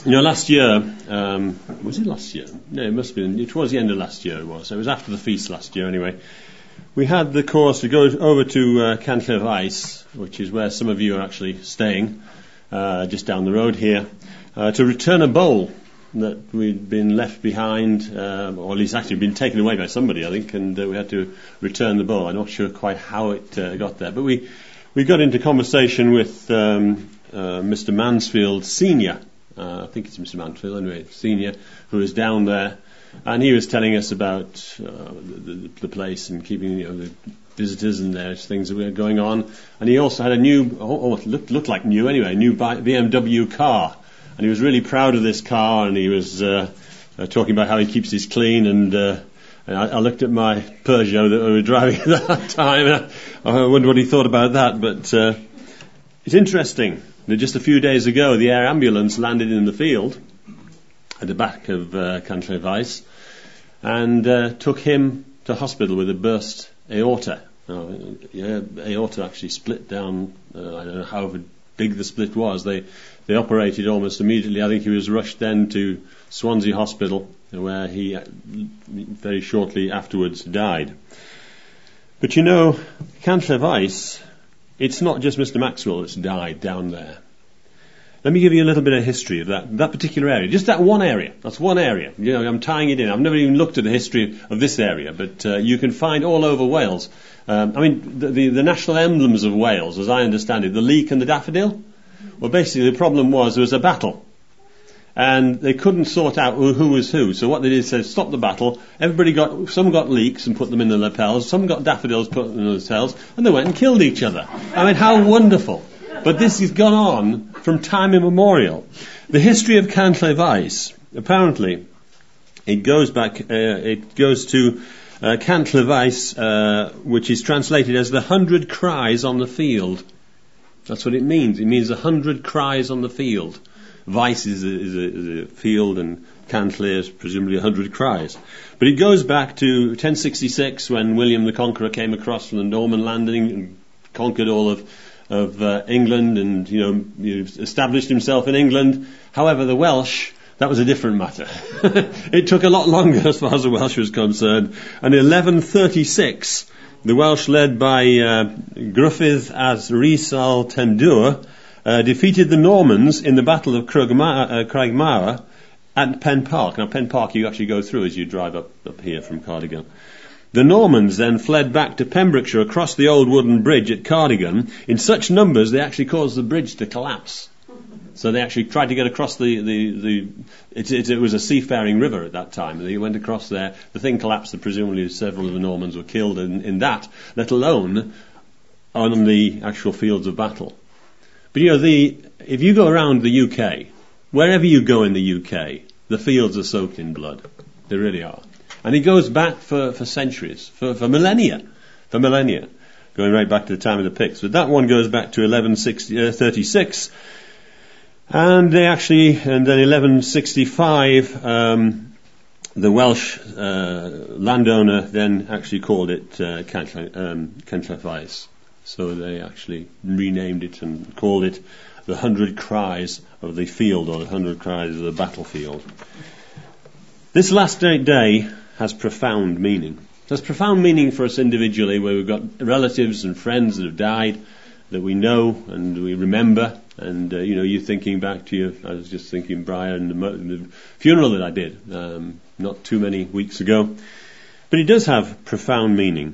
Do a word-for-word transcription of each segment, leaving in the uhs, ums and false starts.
You know, last year, um, was it last year? No, it must have been, it was the end of last year it was. So it was after the feast last year anyway. We had the course to go over to uh, Cantlevise, which is where some of you are actually staying, uh, just down the road here, uh, to return a bowl that we'd been left behind, uh, or at least actually been taken away by somebody, I think, and uh, we had to return the bowl. I'm not sure quite how it uh, got there, but we, we got into conversation with um, uh, Mister Mansfield Senior, Uh, I think it's Mister Mansfield, anyway, Senior, who is down there, and he was telling us about uh, the, the, the place and keeping, you know, the visitors and there's things that were going on. And he also had a new, oh, it looked, looked like new anyway, a new B M W car, and he was really proud of this car, and he was uh, uh, talking about how he keeps it clean. And, uh, and I, I looked at my Peugeot that we were driving at that time, and I, I wonder what he thought about that. But uh, it's interesting. Just a few days ago, the air ambulance landed in the field at the back of uh, Cantlevise and uh, took him to hospital with a burst aorta. Uh, yeah, aorta actually split down. Uh, I don't know how big the split was. They they operated almost immediately. I think he was rushed then to Swansea Hospital, where he uh, very shortly afterwards died. But you know, Cantlevise, it's not just Mister Maxwell that's died down there. Let me give you a little bit of history of that that particular area. Just that one area. That's one area. You know, I'm tying it in. I've never even looked at the history of this area, but uh, you can find all over Wales. Um, I mean, the, the, the national emblems of Wales, as I understand it, the leek and the daffodil. Well, basically, the problem was there was a battle, and they couldn't sort out who, who was who. So what they did is say, stop the battle. Everybody got, some got leeks and put them in the lapels, some got daffodils, put them in the lapels, and they went and killed each other. I mean, how wonderful. But this has gone on from time immemorial. The history of Cantlevise, apparently, it goes back, uh, it goes to uh, Cantlevise, uh, which is translated as the hundred cries on the field. That's what it means. It means a hundred cries on the field. Vice is a, is a, is a field, and Cantle is presumably a hundred cries. But it goes back to ten sixty-six, when William the Conqueror came across from the Norman landing and conquered all of of uh, England, and you know, established himself in England. However, the Welsh, that was a different matter. It took a lot longer as far as the Welsh was concerned. And in eleven thirty-six, the Welsh, led by uh, Gruffydd as Rhys-al Tendwr, uh, defeated the Normans in the Battle of Cragmara at Pen Park. Now, Pen Park you actually go through as you drive up, up here from Cardigan. The Normans then fled back to Pembrokeshire across the old wooden bridge at Cardigan in such numbers they actually caused the bridge to collapse. So they actually tried to get across the, the, the it, it, it was a seafaring river at that time. They went across there, the thing collapsed, and presumably several of the Normans were killed in, in that, let alone on the actual fields of battle. But you know, the if you go around the U K, wherever you go in the U K, the fields are soaked in blood. They really are. And it goes back for, for centuries, for, for millennia, for millennia, going right back to the time of the Picts. But that one goes back to eleven thirty-six, and they actually, and then eleven sixty-five, um, the Welsh uh, landowner then actually called it uh, Cantlevise. So they actually renamed it and called it the Hundred Cries of the Field, or the Hundred Cries of the Battlefield. This last day has profound meaning. It has profound meaning for us individually, where we've got relatives and friends that have died that we know and we remember. And, uh, you know, you thinking back to your, I was just thinking, Brian, the, the funeral that I did um, not too many weeks ago. But it does have profound meaning.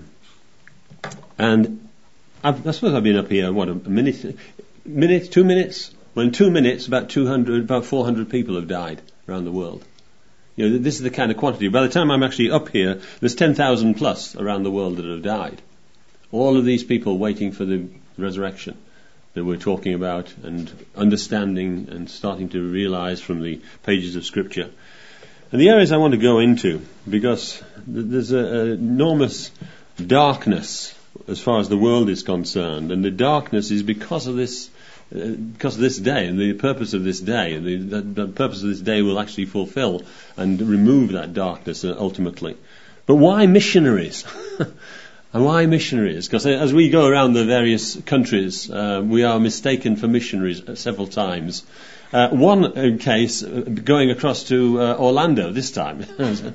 And I've, I suppose I've been up here, what, a minute, minute, two minutes? Well, in two minutes, about two hundred, about four hundred people have died around the world. You know, this is the kind of quantity. By the time I'm actually up here, there's ten thousand plus around the world that have died. All of these people waiting for the resurrection that we're talking about and understanding and starting to realize from the pages of Scripture. And the areas I want to go into, because there's an enormous darkness as far as the world is concerned, and the darkness is because of this Uh, because of this day and the purpose of this day, and the, the, the purpose of this day will actually fulfill and remove that darkness uh, ultimately. But why missionaries? And why missionaries? Because as we go around the various countries, uh, we are mistaken for missionaries several times. Uh, one case uh, going across to uh, Orlando this time.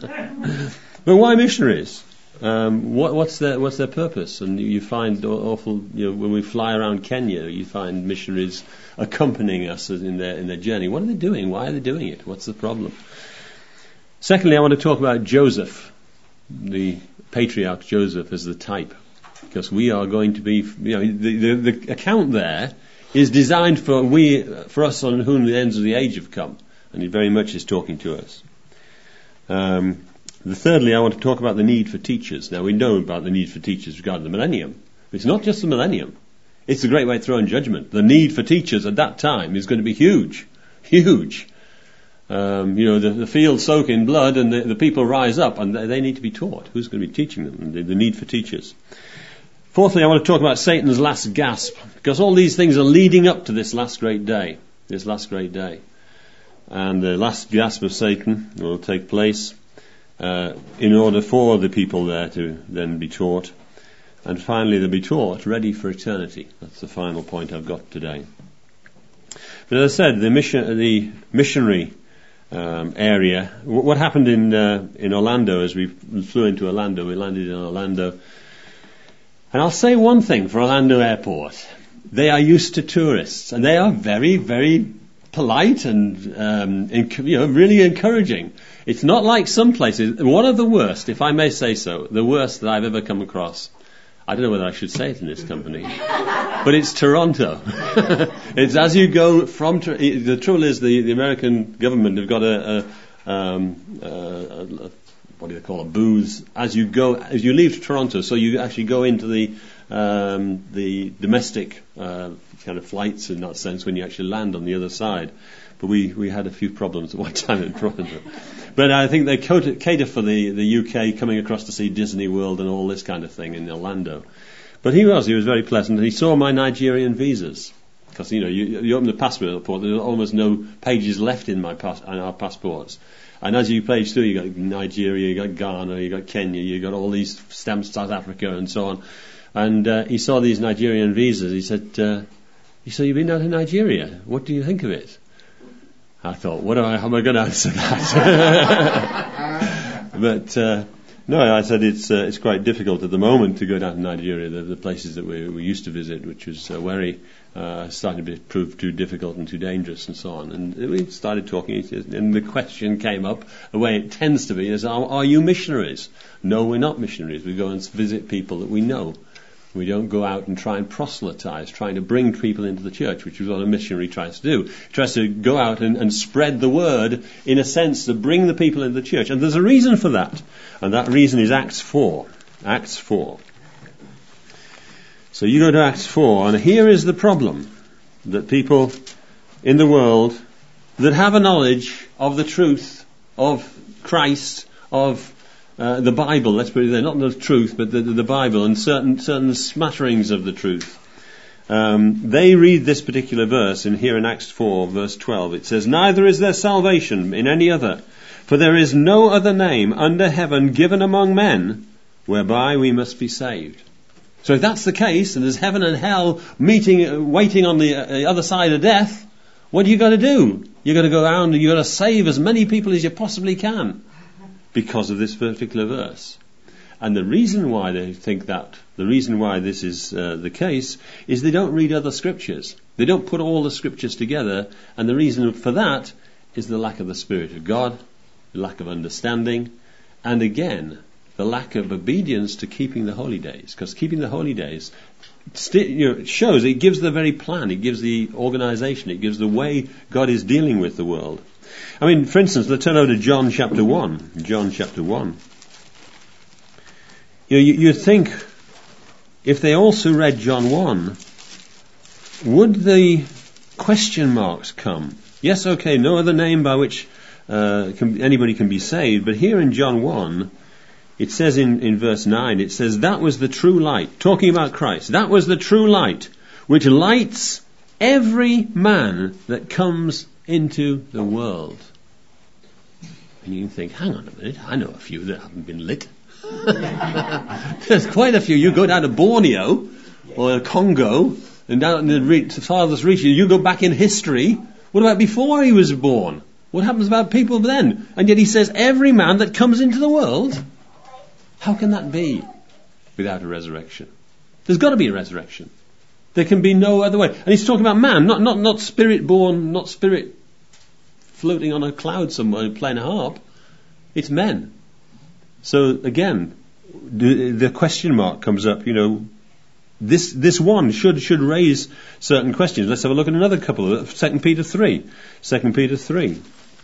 But why missionaries? Um, what, what's their what's their purpose? And you, you find awful, you know, when we fly around Kenya, you find missionaries accompanying us in their in their journey. What are they doing? Why are they doing it? What's the problem? Secondly, I want to talk about Joseph, the patriarch Joseph, as the type, because we are going to be, you know, the, the, the account there is designed for we for us on whom the ends of the age have come, and it very much is talking to us. Um, The thirdly, I want to talk about the need for teachers. Now, we know about the need for teachers regarding the millennium. It's not just the millennium. It's the great white throne judgment. The need for teachers at that time is going to be huge. Huge. Um, you know, the, the fields soak in blood and the, the people rise up and they, they need to be taught. Who's going to be teaching them? The, the need for teachers. Fourthly, I want to talk about Satan's last gasp, because all these things are leading up to this last great day. This last great day. And the last gasp of Satan will take place Uh, in order for the people there to then be taught. And finally, they'll be taught ready for eternity. That's the final point I've got today. But as I said, the mission, the missionary um, area, w- what happened in uh, in Orlando, as we flew into Orlando, we landed in Orlando. And I'll say one thing for Orlando Airport. They are used to tourists, and they are very, very polite and um, enc- you know, really encouraging. It's not like some places. One of the worst, if I may say so, the worst that I've ever come across. I don't know whether I should say it in this company, but it's Toronto. It's as you go from. The trouble is, the, the American government have got a, a, um, a, a what do they call a booth as you go as you leave Toronto. So you actually go into the um, the domestic uh, kind of flights in that sense when you actually land on the other side. But we, we had a few problems at one time in Toronto. But I think they cater for the, the U K coming across to see Disney World and all this kind of thing in Orlando. But he was, he was very pleasant. And he saw my Nigerian visas. Because, you know, you, you open the passport report, there's almost no pages left in my pass, in our passports. And as you page through, you got Nigeria, you got Ghana, you got Kenya, you got all these stamps, South Africa and so on. And uh, he saw these Nigerian visas. He said, uh, he said, you've been out to Nigeria. What do you think of it? I thought, what am I, how am I going to answer that? But uh, no, I said it's uh, it's quite difficult at the moment to go down to Nigeria. The, the places that we, we used to visit, which was uh, Wari, uh, started to be, prove too difficult and too dangerous and so on. And we started talking, and the question came up, the way it tends to be, is, are, are you missionaries? No, we're not missionaries. We go and visit people that we know. We don't go out and try and proselytize, trying to bring people into the church, which is what a missionary tries to do. He tries to go out and, and spread the word, in a sense, to bring the people into the church. And there's a reason for that. And that reason is Acts four. Acts four. So you go to Acts four, and here is the problem. That people in the world that have a knowledge of the truth of Christ, of Uh, the Bible, let's put it there, not the truth, but the, the, the Bible, and certain certain smatterings of the truth. Um, they read this particular verse in here in Acts four, verse twelve. It says, "Neither is there salvation in any other, for there is no other name under heaven given among men whereby we must be saved." So if that's the case, and there's heaven and hell meeting, uh, waiting on the, uh, the other side of death, what do you got to do? You got to go around and you got to save as many people as you possibly can. Because of this particular verse. And the reason why they think that, the reason why this is uh, the case, is they don't read other scriptures. They don't put all the scriptures together, and the reason for that is the lack of the Spirit of God, the lack of understanding, and again, the lack of obedience to keeping the holy days. Because keeping the holy days st- you know, it shows, it gives the very plan, it gives the organization, it gives the way God is dealing with the world. I mean, for instance, let's turn over to John chapter one. John chapter one. You know, you, you'd think, if they also read John one, would the question marks come? Yes, okay, no other name by which uh, can, anybody can be saved. But here in John one, it says in, in verse nine, it says, "That was the true light," talking about Christ. "That was the true light, which lights every man that comes into the world." And you can think, hang on a minute, I know a few that haven't been lit. There's quite a few. You go down to Borneo or Congo and down in the re- farthest reaches, you go back in history, What about before he was born? What happens about people then? And yet he says, every man that comes into the world. How can that be without a resurrection? There's got to be a resurrection. There can be no other way. And he's talking about man, not not not spirit born, not spirit floating on a cloud somewhere playing a harp. It's men. So again, the, the question mark comes up. You know, this this one should should raise certain questions. Let's have a look at another couple. Second Peter three. Second Peter three.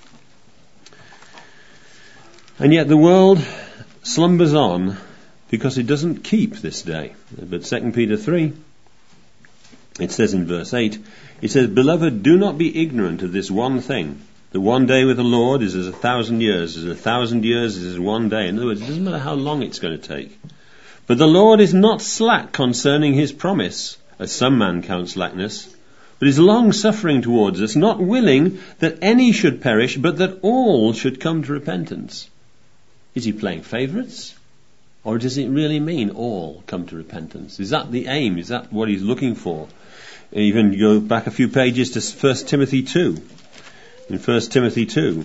And yet the world slumbers on because it doesn't keep this day. But Second Peter three, it says in verse eight, it says, "Beloved, do not be ignorant of this one thing, that one day with the Lord is as a thousand years, as a thousand years is as one day." In other words, it doesn't matter how long it's going to take. "But the Lord is not slack concerning his promise, as some men count slackness, but is long-suffering towards us, not willing that any should perish, but that all should come to repentance." Is he playing favourites? Or does it really mean all come to repentance? Is that the aim? Is that what he's looking for? Even go back a few pages to First Timothy two. In First Timothy two.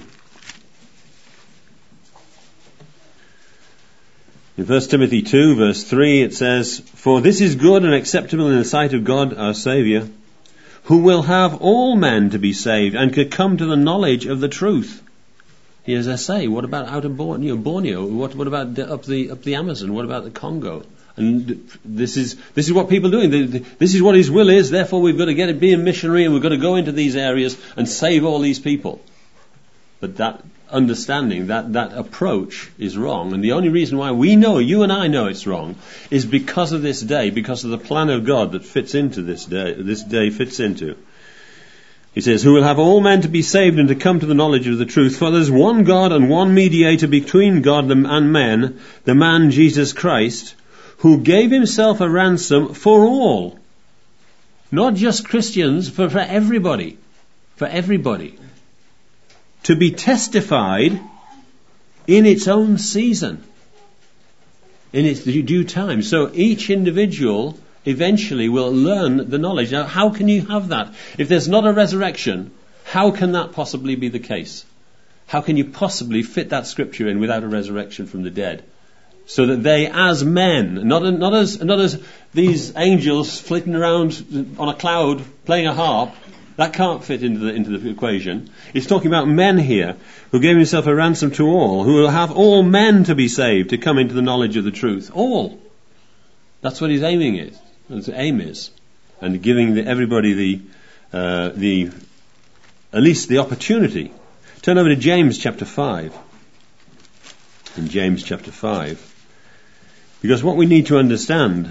In First Timothy two, verse three, it says, "For this is good and acceptable in the sight of God our Saviour, who will have all men to be saved and could come to the knowledge of the truth." As I say, what about out of Borneo? Borneo? What, what about the, up the up the Amazon? What about the Congo? And this is this is what people are doing. This is what His will is. Therefore, we've got to get it, be a missionary, and we've got to go into these areas and save all these people. But that understanding, that that approach is wrong. And the only reason why we know, you and I know it's wrong, is because of this day, because of the plan of God that fits into this day. This day fits into. He says, "Who will have all men to be saved and to come to the knowledge of the truth. For there's one God and one mediator between God and men, the man Jesus Christ, who gave himself a ransom for all." Not just Christians, for, for everybody. For everybody. "To be testified in its own season." In its due time. So each individual eventually will learn the knowledge. Now, how can you have that? If there's not a resurrection, how can that possibly be the case? How can you possibly fit that scripture in without a resurrection from the dead? So that they, as men, not, not as not as these angels flitting around on a cloud playing a harp, that can't fit into the into the equation. It's talking about men here, who gave himself a ransom to all, who will have all men to be saved, to come into the knowledge of the truth. All. That's what his aiming is. That's what aim is, and giving the, everybody the uh, the at least the opportunity. Turn over to James chapter five. In James chapter five, because what we need to understand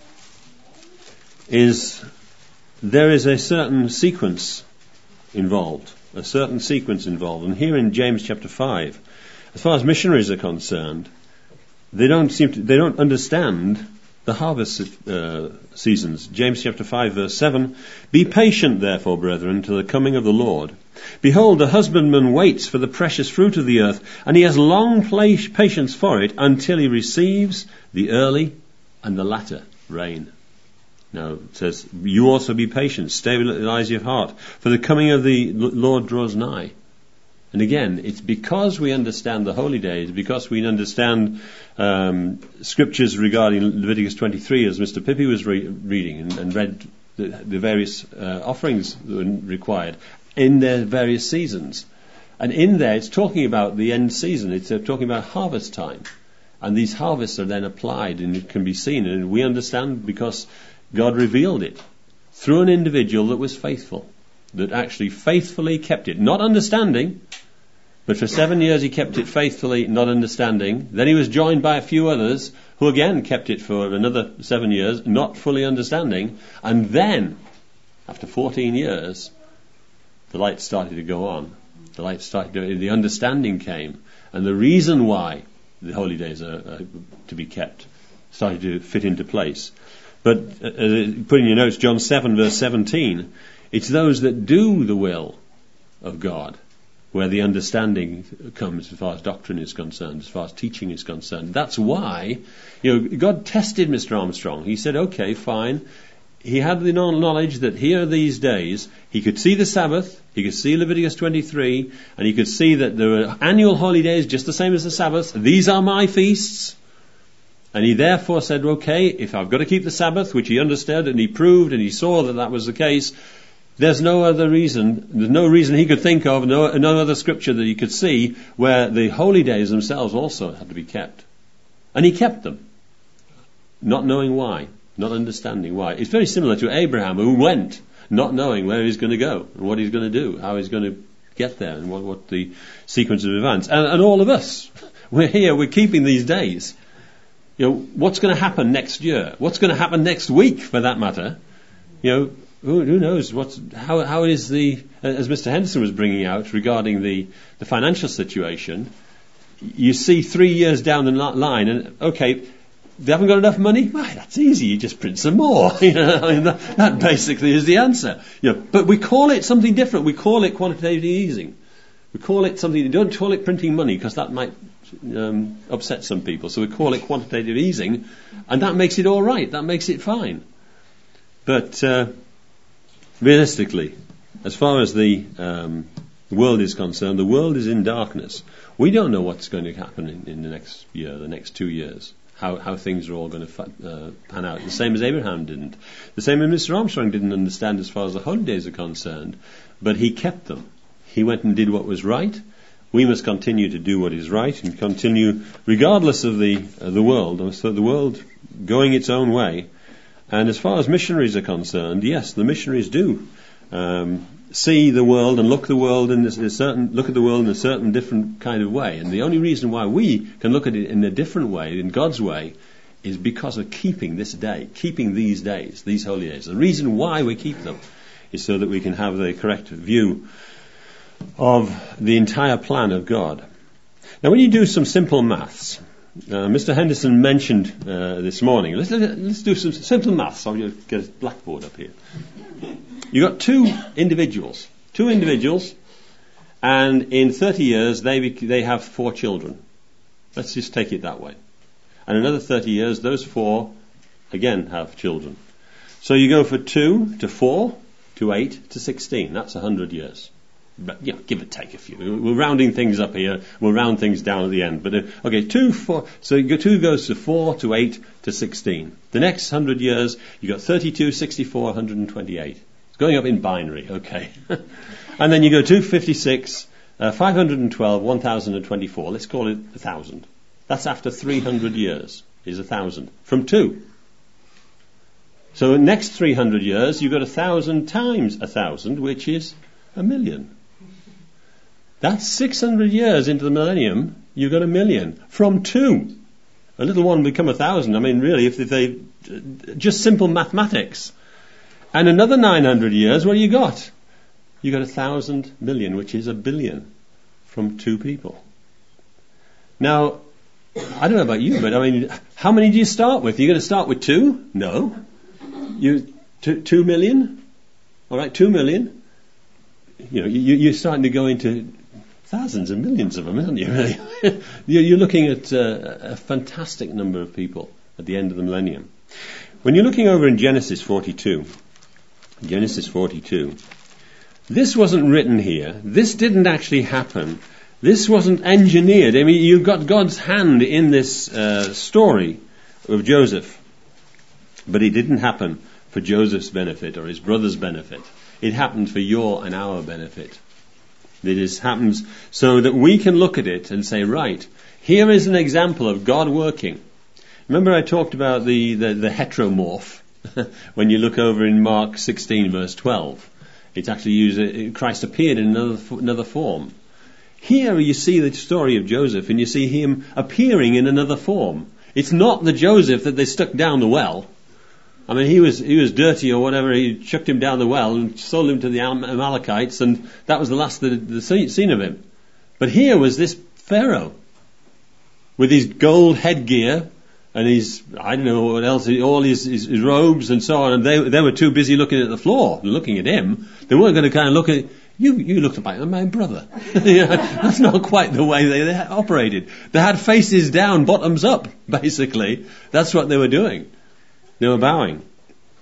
is there is a certain sequence involved, a certain sequence involved, and here in James chapter five, as far as missionaries are concerned, they don't seem to, they don't understand the harvest uh, seasons. James chapter five verse seven, "Be patient therefore, brethren, till the coming of the Lord. Behold, the husbandman waits for the precious fruit of the earth, and he has long patience for it until he receives the early and the latter rain." Now it says, "You also be patient, stabilize your heart, for the coming of the Lord draws nigh." And again, it's because we understand the holy days, because we understand um, scriptures regarding Leviticus twenty-three, as Mister Pippi was re- reading and, and read the, the various uh, offerings that were required in their various seasons. And in there, it's talking about the end season. It's uh, talking about harvest time. And these harvests are then applied, and it can be seen. And we understand because God revealed it through an individual that was faithful, that actually faithfully kept it, not understanding, but for seven years he kept it faithfully, not understanding. Then he was joined by a few others who again kept it for another seven years, not fully understanding. And then, after fourteen years, the light started to go on. The light started to, the understanding came. And the reason why the holy days are, are to be kept started to fit into place. But uh, put in your notes, John seven verse seventeen, it's those that do the will of God where the understanding comes as far as doctrine is concerned, as far as teaching is concerned. That's why, you know, God tested Mister Armstrong. He said, okay, fine. he had the knowledge that here these days, he could see the Sabbath, he could see Leviticus twenty-three, and he could see that there were annual holidays just the same as the Sabbath. These are my feasts. And he therefore said, okay, if I've got to keep the Sabbath, which he understood and he proved and he saw that that was the case, there's no other reason, there's no reason he could think of, no, no other scripture that he could see where the holy days themselves also had to be kept. And he kept them, not knowing why, not understanding why. It's very similar to Abraham, who went not knowing where he's going to go and what he's going to do, how he's going to get there and what, what the sequence of events. And, and all of us, we're here, we're keeping these days. You know, what's going to happen next year? What's going to happen next week, for that matter? You know, who, who knows what's, how, how is the, as Mister Henderson was bringing out regarding the, the financial situation, you see three years down the line and, okay, they haven't got enough money? Well, that's easy, you just print some more. You know, I mean, that, that basically is the answer. You know, but we call it something different. We call it quantitative easing. We call it something, don't call it printing money, because that might um, upset some people. So we call it quantitative easing, and that makes it all right. That makes it fine. But uh, realistically, as far as the um, world is concerned, the world is in darkness. We don't know what's going to happen in, in the next year, the next two years. How, how things are all going to uh, pan out. The same as Abraham didn't. The same as Mister Armstrong didn't understand as far as the holidays are concerned. But he kept them. He went and did what was right. We must continue to do what is right and continue regardless of the uh, the world. So the world going its own way. And as far as missionaries are concerned, yes, the missionaries do um, see the world and look the world in a certain look at the world in a certain different kind of way. And the only reason why we can look at it in a different way, in God's way, is because of keeping this day, keeping these days, these holy days. The reason why we keep them is so that we can have the correct view of the entire plan of God. Now, when you do some simple maths, uh, Mister Henderson mentioned uh, this morning. Let's let's do some simple maths. I'll get a blackboard up here. You've got two individuals, two individuals, and in thirty years they they have four children. Let's just take it that way. And another thirty years, those four again have children. So you go for two to four to eight to sixteen. That's a hundred years. But yeah, give or take a few. We're rounding things up here. We'll round things down at the end. But uh, okay, two, four. So you go, two goes to four to eight to sixteen. The next hundred years, you got thirty-two, sixty-four, one hundred twenty-eight. It's going up in binary. Okay, and then you go two fifty-six, uh, five hundred twelve, one thousand twenty-four. Let's call it a thousand. That's after three hundred years. Is a thousand from two. So next three hundred years, you've got a thousand times a thousand, which is a million. That's six hundred years into the millennium, you've got a million. From two. A little one become a thousand. I mean, really, if they, just simple mathematics. And another nine hundred years, what do you got? You got a thousand million, which is a billion, from two people. Now, I don't know about you, but I mean, how many do you start with? You're going to start with two? No. You, two, two million? All right, two million. You know, you, you're starting to go into thousands and millions of them, aren't you? Really? You're looking at uh, a fantastic number of people at the end of the millennium. When you're looking over in Genesis forty-two, Genesis forty-two, this wasn't written here. This didn't actually happen. This wasn't engineered. I mean, you've got God's hand in this uh, story of Joseph, but it didn't happen for Joseph's benefit or his brother's benefit. It happened for your and our benefit. It is, happens so that we can look at it and say, right, here is an example of God working. Remember I talked about the, the, the heteromorph when you look over in Mark sixteen verse twelve. It's actually used, Christ appeared in another, another form. Here you see the story of Joseph and you see him appearing in another form. It's not the Joseph that they stuck down the well. I mean, he was he was dirty or whatever. He chucked him down the well and sold him to the Amalekites, and that was the last the, the seen of him. But here was this Pharaoh with his gold headgear and his, I don't know what else, all his, his, his robes and so on. And they they were too busy looking at the floor, looking at him. They weren't going to kind of look at you. You looked like my brother. You know, that's not quite the way they, they operated. They had faces down, bottoms up, basically. That's what they were doing. They were bowing.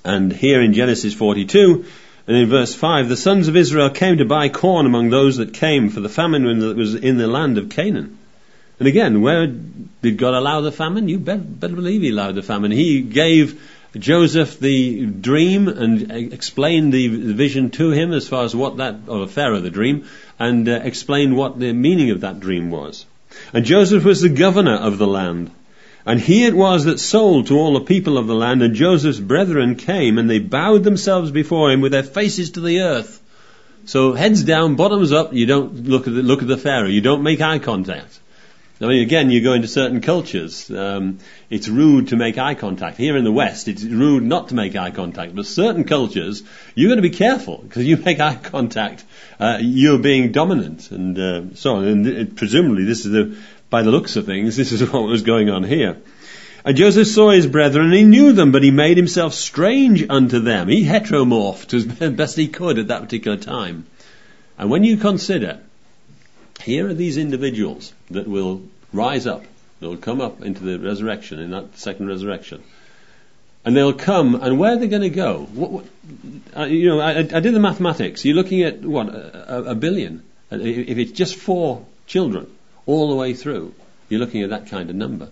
And here in Genesis forty-two, and in verse five, the sons of Israel came to buy corn among those that came, for the famine that was in the land of Canaan. And again, where did God allow the famine? You better, better believe he allowed the famine. He gave Joseph the dream and explained the vision to him as far as what that, or Pharaoh the dream, and uh, explained what the meaning of that dream was. And Joseph was the governor of the land. And he it was that sold to all the people of the land, and Joseph's brethren came, and they bowed themselves before him with their faces to the earth. So heads down, bottoms up, you don't look at the, look at the Pharaoh, you don't make eye contact. I mean, again, you go into certain cultures, um, it's rude to make eye contact. Here in the West, it's rude not to make eye contact. But certain cultures, you've got to be careful, because you make eye contact, uh, you're being dominant, and uh, so on. And it, presumably, this is the, by the looks of things, this is what was going on here. And Joseph saw his brethren, and he knew them, but he made himself strange unto them. He heteromorphed as best he could at that particular time. And when you consider, here are these individuals that will rise up, they'll come up into the resurrection, in that second resurrection. And they'll come, and where are they going to go? What, what, uh, you know, I, I did the mathematics. You're looking at, what, a, a billion. If it's just four children all the way through, you're looking at that kind of number.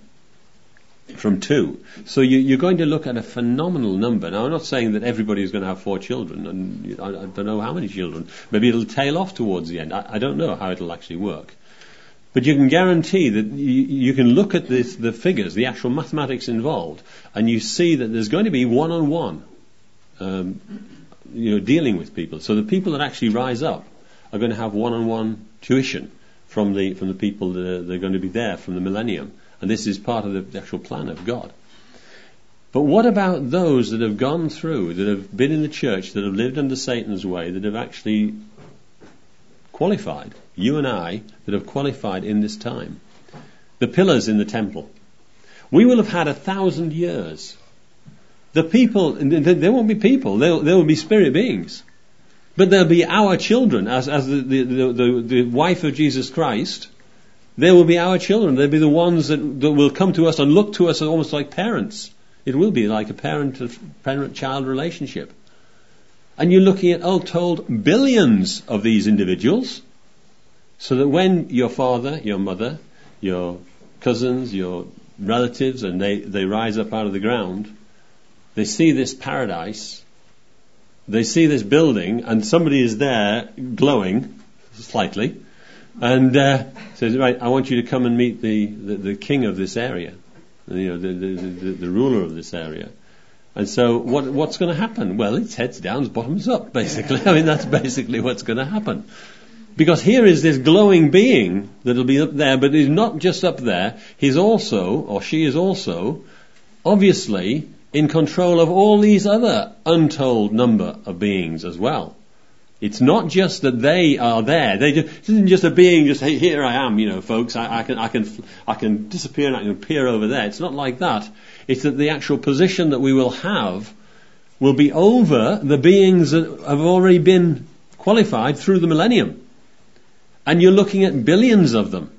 From two. So you, you're going to look at a phenomenal number. Now, I'm not saying that everybody is going to have four children, and I, I don't know how many children. Maybe it'll tail off towards the end. I, I don't know how it'll actually work. But you can guarantee that you, you can look at this, the figures, the actual mathematics involved, and you see that there's going to be one-on-one, um, you know, dealing with people. So the people that actually rise up are going to have one-on-one tuition from the from the people that are, that are going to be there from the millennium. And this is part of the actual plan of God. But what about those that have gone through, that have been in the church, that have lived under Satan's way, that have actually qualified? You and I, that have qualified in this time. The pillars in the temple. We will have had a thousand years. The people, there won't be people, there will be spirit beings. But they'll be our children, as, as the, the, the, the wife of Jesus Christ. They will be our children. They'll be the ones that, that will come to us and look to us almost like parents. It will be like a parent-child relationship. And you're looking at, all told, billions of these individuals. So that when your father, your mother, your cousins, your relatives, and they, they rise up out of the ground, they see this paradise, they see this building, and somebody is there glowing slightly, and uh, says, right, I want you to come and meet the, the, the king of this area, you know, the, the, the, the ruler of this area. And so what, what's going to happen? Well, it's heads down, bottoms up, basically. I mean, that's basically what's going to happen. Because here is this glowing being that'll be up there, but he's not just up there, he's also, or she is also, obviously in control of all these other untold number of beings as well. It's not just that they are there. They just, it isn't just a being, just, hey, here I am, you know, folks, I, I can, I can, I can disappear and I can appear over there. It's not like that. It's that the actual position that we will have will be over the beings that have already been qualified through the millennium. And you're looking at billions of them.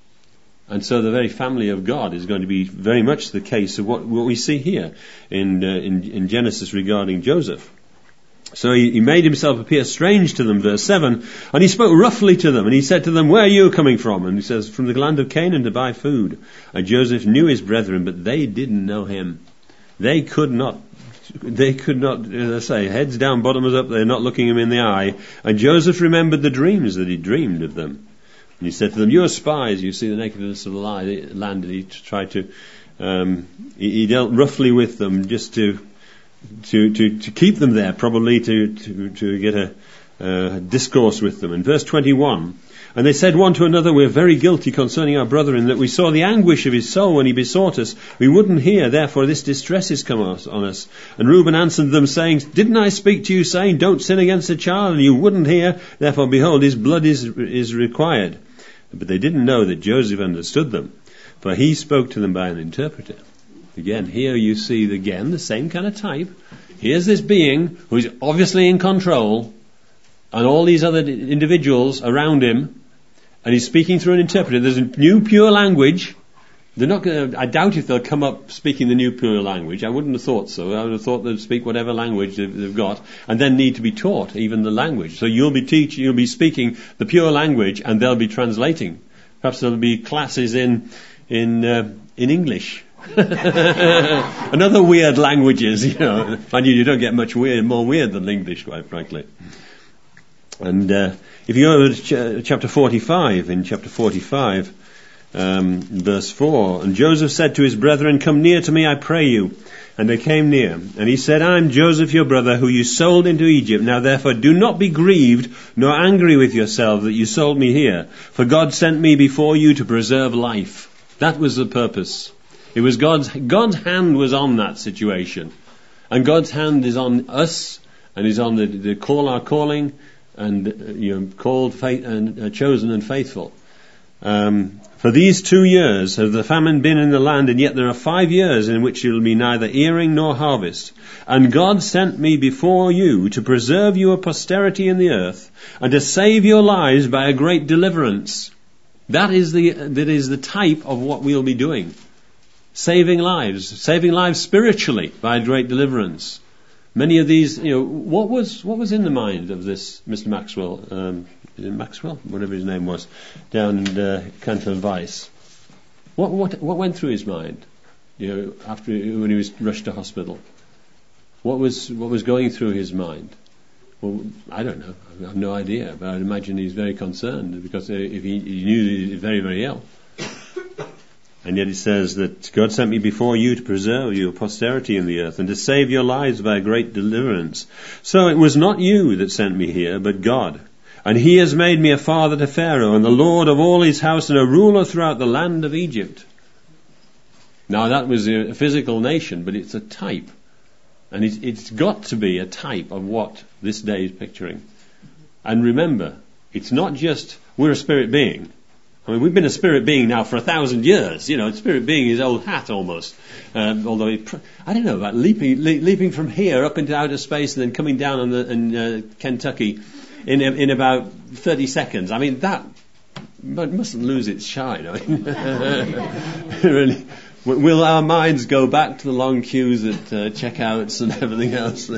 And so the very family of God is going to be very much the case of what, what we see here in, uh, in, in Genesis regarding Joseph. So he, he made himself appear strange to them, verse seven, and he spoke roughly to them, and he said to them, where are you coming from? And he says, from the land of Canaan to buy food. And Joseph knew his brethren, but they didn't know him. They could not, they could not, as I say, heads down, bottoms up, they're not looking him in the eye. And Joseph remembered the dreams that he dreamed of them. And he said to them, you are spies, you see the nakedness of the land. And he tried to, um, he, he dealt roughly with them just to, To, to, to keep them there, probably to, to, to get a uh, discourse with them. In verse twenty-one, and they said one to another, we're very guilty concerning our brother, in that we saw the anguish of his soul when he besought us. We wouldn't hear, therefore this distress has come on us. And Reuben answered them, saying, didn't I speak to you, saying, don't sin against the child? And you wouldn't hear, therefore behold, his blood is, is required. But they didn't know that Joseph understood them, for he spoke to them by an interpreter. Again, here you see again the same kind of type. Here's this being who's obviously in control, and all these other individuals around him, and he's speaking through an interpreter. There's a new pure language They're not going to, I doubt if they'll come up speaking the new pure language. I wouldn't have thought so. I would have thought they'd speak whatever language they've, they've got, and then need to be taught even the language. So you'll be teaching, you'll be speaking the pure language, and they'll be translating. Perhaps there'll be classes in in uh, in English and other weird languages. You know, and you, you don't get much weird, more weird than English, quite frankly. And uh, if you go to ch- chapter forty-five, in chapter forty-five. Um, verse four, and Joseph said to his brethren, come near to me, I pray you. And they came near. And he said, I am Joseph your brother, who you sold into Egypt. Now therefore do not be grieved, nor angry with yourselves that you sold me here. For God sent me before you to preserve life. That was the purpose. It was God's, God's hand was on that situation. And God's hand is on us, and is on the, the call, our calling, and, uh, you know, called, faith, and uh, chosen and faithful. Um, For these two years has the famine been in the land, and yet there are five years in which it will be neither earing nor harvest. And God sent me before you to preserve your posterity in the earth, and to save your lives by a great deliverance. That is the that is the type of what we'll be doing. Saving lives, saving lives spiritually by a great deliverance. Many of these, you know, what was what was in the mind of this Mister Maxwell? Um, Is it Maxwell? Whatever his name was, down in uh, Canton Weiss. What what what went through his mind? You know, after when he was rushed to hospital. What was what was going through his mind? Well, I don't know. I have no idea. But I'd imagine he's very concerned because if he, he knew he was very very ill. And yet it says that God sent me before you to preserve your posterity in the earth and to save your lives by a great deliverance. So it was not you that sent me here, but God. And he has made me a father to Pharaoh, and the Lord of all his house, and a ruler throughout the land of Egypt. Now that was a physical nation, but it's a type. And it's, it's got to be a type of what this day is picturing. And remember, it's not just we're a spirit being. I mean, we've been a spirit being now for a thousand years. You know, spirit being is old hat almost. Um, although, it, I don't know about leaping le- leaping from here up into outer space and then coming down on the, in uh, Kentucky in in about thirty seconds. I mean, that mustn't lose its shine. I mean, really, will our minds go back to the long queues at uh, checkouts and everything else?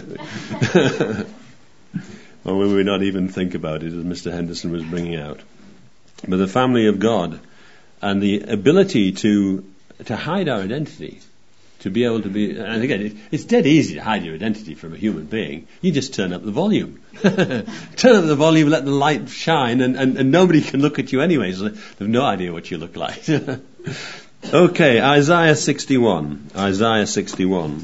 Or will we not even think about it, as Mister Henderson was bringing out? But the family of God and the ability to to hide our identity, to be able to be, and again, it, it's dead easy to hide your identity from a human being. You just turn up the volume. Turn up the volume, let the light shine, and, and, and nobody can look at you anyway, so they have no idea what you look like. Okay, Isaiah sixty-one. Isaiah sixty-one.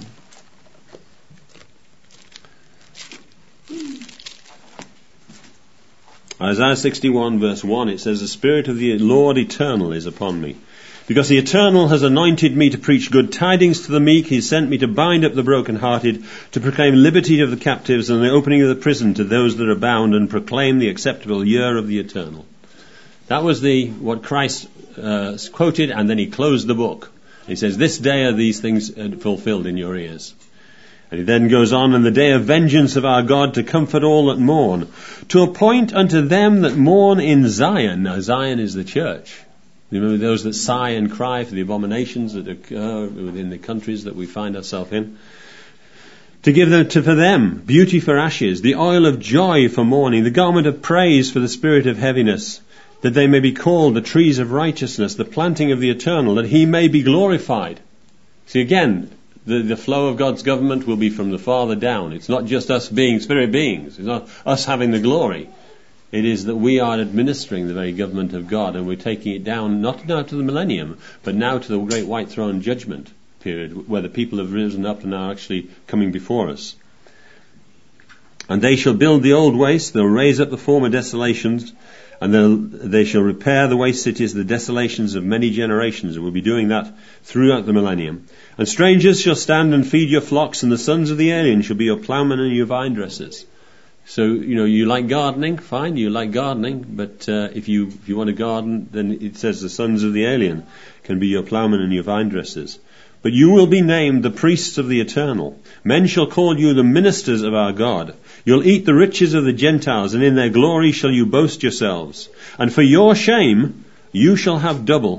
Isaiah sixty-one verse one, it says, the Spirit of the Lord Eternal is upon me. Because the Eternal has anointed me to preach good tidings to the meek. He sent me to bind up the brokenhearted, to proclaim liberty to the captives and the opening of the prison to those that are bound, and proclaim the acceptable year of the Eternal. That was the what Christ uh, quoted, and then he closed the book. He says, this day are these things fulfilled in your ears. And he then goes on, in the day of vengeance of our God, to comfort all that mourn, to appoint unto them that mourn in Zion. Now Zion is the church. Remember those that sigh and cry for the abominations that occur within the countries that we find ourselves in. To give them to, for them beauty for ashes, the oil of joy for mourning, the garment of praise for the spirit of heaviness, that they may be called the trees of righteousness, the planting of the Eternal, that he may be glorified. See again, The, the flow of God's government will be from the Father down. It's not just us being spirit beings. It's not us having the glory. It is that we are administering the very government of God, and we're taking it down, not now to the millennium, but now to the great white throne judgment period, where the people have risen up and are actually coming before us. And they shall build the old waste, they'll raise up the former desolations, and they shall repair the waste cities, the desolations of many generations. And we'll be doing that throughout the millennium. And strangers shall stand and feed your flocks, and the sons of the alien shall be your plowmen and your vine dressers. So, you know, you like gardening, fine, you like gardening, but uh, if you if you want to garden, then it says the sons of the alien can be your plowmen and your vine dressers. But you will be named the priests of the Eternal. Men shall call you the ministers of our God. You'll eat the riches of the Gentiles, and in their glory shall you boast yourselves. And for your shame you shall have double.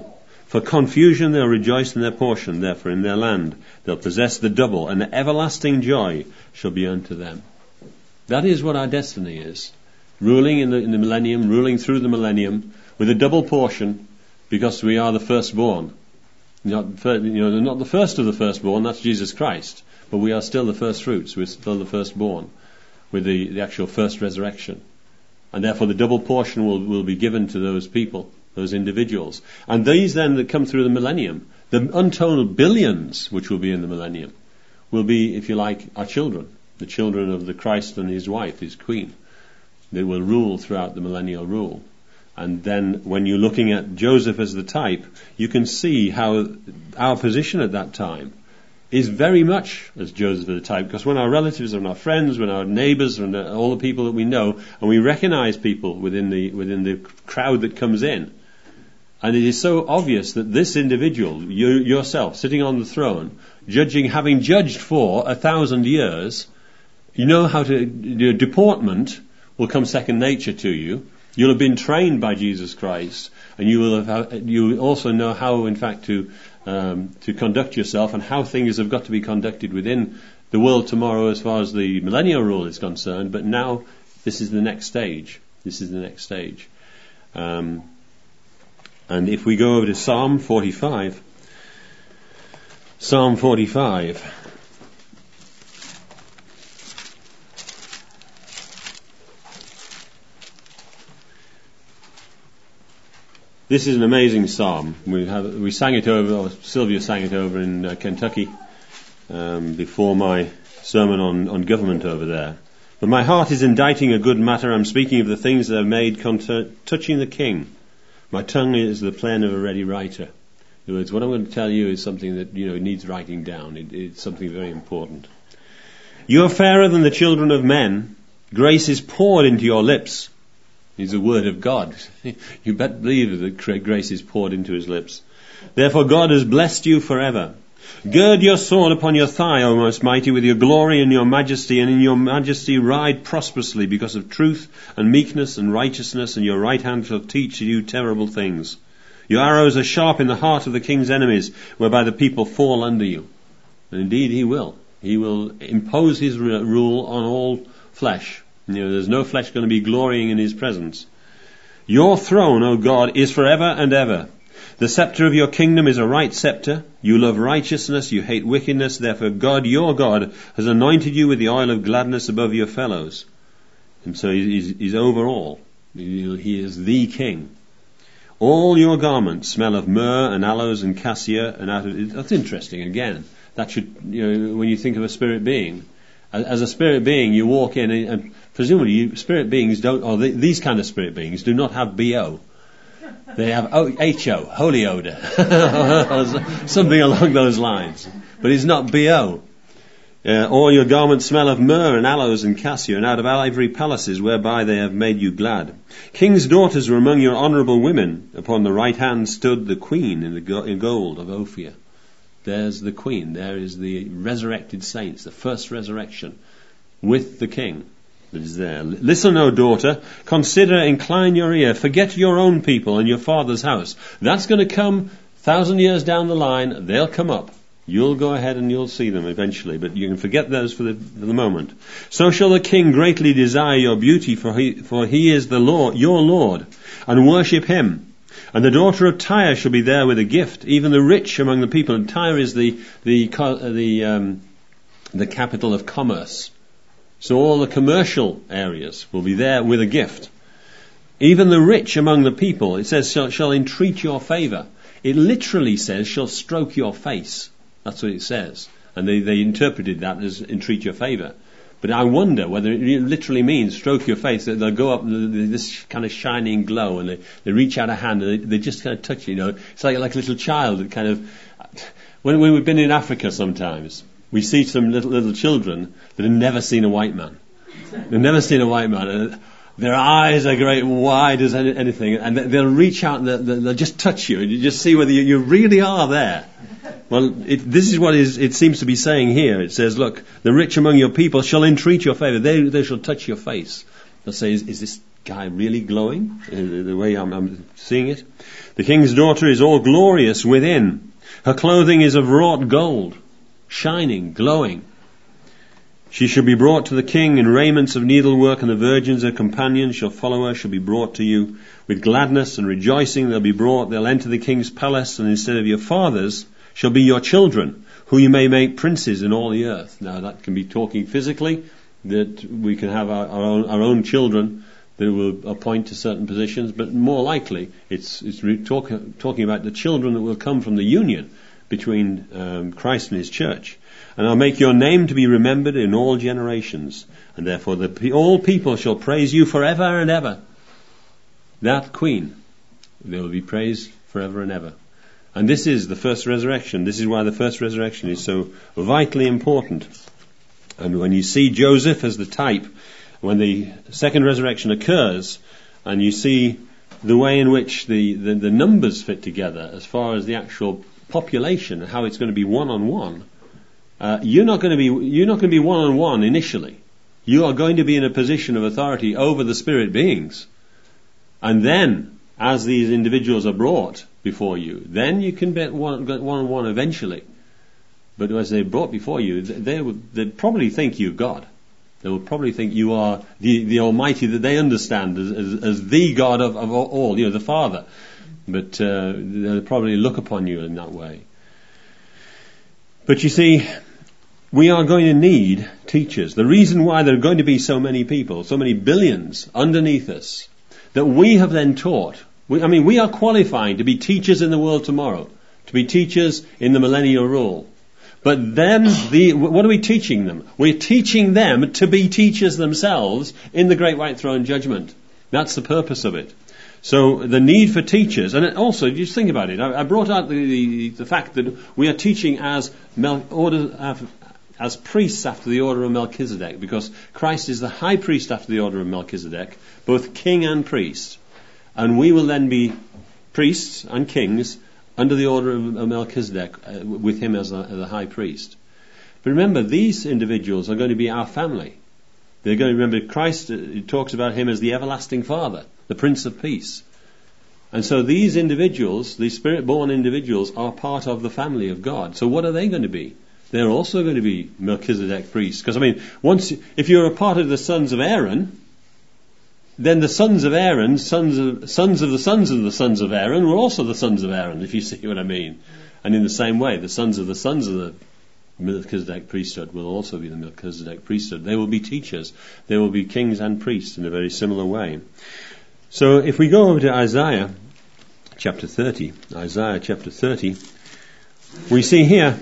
For confusion they'll rejoice in their portion, therefore in their land they'll possess the double, and everlasting joy shall be unto them. That is what our destiny is. Ruling in the, in the millennium, ruling through the millennium, with a double portion, because we are the firstborn. Not, you know, not the first of the firstborn, that's Jesus Christ, but we are still the first fruits, we're still the firstborn, with the, the actual first resurrection. And therefore the double portion will, will be given to those people, those individuals. And these then that come through the millennium, the untold billions which will be in the millennium, will be, if you like, our children, the children of the Christ and his wife, his queen. They will rule throughout the millennial rule. And then when you're looking at Joseph as the type, you can see how our position at that time is very much as Joseph as the type, because when our relatives and our friends, when our neighbours and all the people that we know, and we recognise people within the within the crowd that comes in, and it is so obvious that this individual, you yourself, sitting on the throne, judging, having judged for a thousand years, you know how to, your deportment will come second nature to you. You'll have been trained by Jesus Christ, and you will have, you will also know how, in fact, to um, to conduct yourself, and how things have got to be conducted within the world tomorrow, as far as the millennial rule is concerned. But now, this is the next stage. This is the next stage. Um, and if we go over to Psalm forty-five, Psalm forty-five. This is an amazing psalm. We have we sang it over, or Sylvia sang it over in uh, Kentucky um, before my sermon on, on government over there. But my heart is inditing a good matter. I'm speaking of the things that are made conter- touching the king. My tongue is the pen of a ready writer. In other words, what I'm going to tell you is something that, you know, needs writing down. It, it's something very important. You are fairer than the children of men. Grace is poured into your lips. Is the word of God. You better believe that grace is poured into his lips. Therefore God has blessed you forever. Gird your sword upon your thigh, O most mighty, with your glory and your majesty, and in your majesty ride prosperously because of truth and meekness and righteousness, and your right hand shall teach you terrible things. Your arrows are sharp in the heart of the king's enemies, whereby the people fall under you. And indeed he will. He will impose his rule on all flesh. You know, there's no flesh going to be glorying in his presence. Your throne, O God, is forever and ever. The scepter of your kingdom is a right scepter. You love righteousness, you hate wickedness. Therefore God, your God, has anointed you with the oil of gladness above your fellows. And so he's, he's over all. He is the king. All your garments smell of myrrh and aloes and cassia. And out of, that's interesting. Again, that should, you know, when you think of a spirit being, as a spirit being, you walk in, and, and presumably you, spirit beings don't, or the, these kind of spirit beings do not have B O. They have o, H O, holy odor, something along those lines. But it's not B O. Uh, all your garments smell of myrrh and aloes and cassia, and out of ivory palaces whereby they have made you glad. King's daughters were among your honourable women. Upon the right hand stood the queen in the go- in gold of Ophir. There's the queen. There is the resurrected saints, the first resurrection, with the king that is there. Listen, O daughter, consider, incline your ear, forget your own people and your father's house. That's going to come a thousand years down the line. They'll come up. You'll go ahead and you'll see them eventually, but you can forget those for the, for the moment. So shall the king greatly desire your beauty, for he, for he is the Lord, your Lord, and worship him. And the daughter of Tyre shall be there with a gift, even the rich among the people. And Tyre is the the the um, the capital of commerce. So all the commercial areas will be there with a gift. Even the rich among the people, it says, shall, shall entreat your favour. It literally says, shall stroke your face. That's what it says. And they, they interpreted that as entreat your favour. But I wonder whether it literally means stroke your face, that they'll go up with this kind of shining glow, and they, they reach out a hand and they, they just kind of touch you, you know. It's like, like a little child that kind of... When, when we've been in Africa sometimes, we see some little little children that have never seen a white man. They've never seen a white man. And their eyes are great, wide as any, anything, and they'll reach out and they'll, they'll just touch you, and you just see whether you, you really are there. Well, it, this is what is, it seems to be saying here. It says, look, the rich among your people shall entreat your favour. They, they shall touch your face. They'll say, is, is this guy really glowing, uh, the way I'm, I'm seeing it? The king's daughter is all glorious within. Her clothing is of wrought gold, shining, glowing. She shall be brought to the king in raiments of needlework, and the virgins, her companions, shall follow her, shall be brought to you. With gladness and rejoicing they'll be brought. They'll enter the king's palace, and instead of your fathers shall be your children, who you may make princes in all the earth. Now that can be talking physically, that we can have our, our, own, our own children that will appoint to certain positions, but more likely it's, it's re- talk, talking about the children that will come from the union between um, Christ and his church. And I'll make your name to be remembered in all generations, and therefore the, all people shall praise you forever and ever. That queen, they will be praised forever and ever. And this is the first resurrection. This is why the first resurrection is so vitally important. And when you see Joseph as the type, when the second resurrection occurs, and you see the way in which the, the, the numbers fit together as far as the actual population, how it's going to be one-on-one, Uh, you're not going to be you're not going to be one-on-one initially. You are going to be in a position of authority over the spirit beings, and then as these individuals are brought before you, then you can get one, get one-on-one eventually. But as they're brought before you, they would they'd probably think you God. They will probably think you are the, the Almighty that they understand as, as, as the God of, of all, you know, the Father. But uh, they'll probably look upon you in that way. But you see, we are going to need teachers. The reason why there are going to be so many people, so many billions underneath us, that we have then taught. We, I mean, we are qualifying to be teachers in the world tomorrow, to be teachers in the millennial rule. But then, the, what are we teaching them? We're teaching them to be teachers themselves in the Great White Throne Judgment. That's the purpose of it. So the need for teachers, and also just think about it. I, I brought out the, the, the fact that we are teaching as Mel, order, as priests after the order of Melchizedek, because Christ is the high priest after the order of Melchizedek, both king and priest, and we will then be priests and kings under the order of Melchizedek, uh, with him as, a, as a high priest. But remember, these individuals are going to be our family. They're going to remember Christ. It talks about him as the everlasting Father, the Prince of Peace. And so these individuals, these spirit-born individuals, are part of the family of God. So what are they going to be? They're also going to be Melchizedek priests. Because, I mean, once, if you're a part of the sons of Aaron, then the sons of Aaron, sons of, sons of the sons of the sons of Aaron, were also the sons of Aaron, if you see what I mean. And in the same way, the sons of the sons of the Melchizedek priesthood will also be the Melchizedek priesthood. They will be teachers. They will be kings and priests in a very similar way. So if we go over to Isaiah chapter thirty, Isaiah chapter thirty, we see here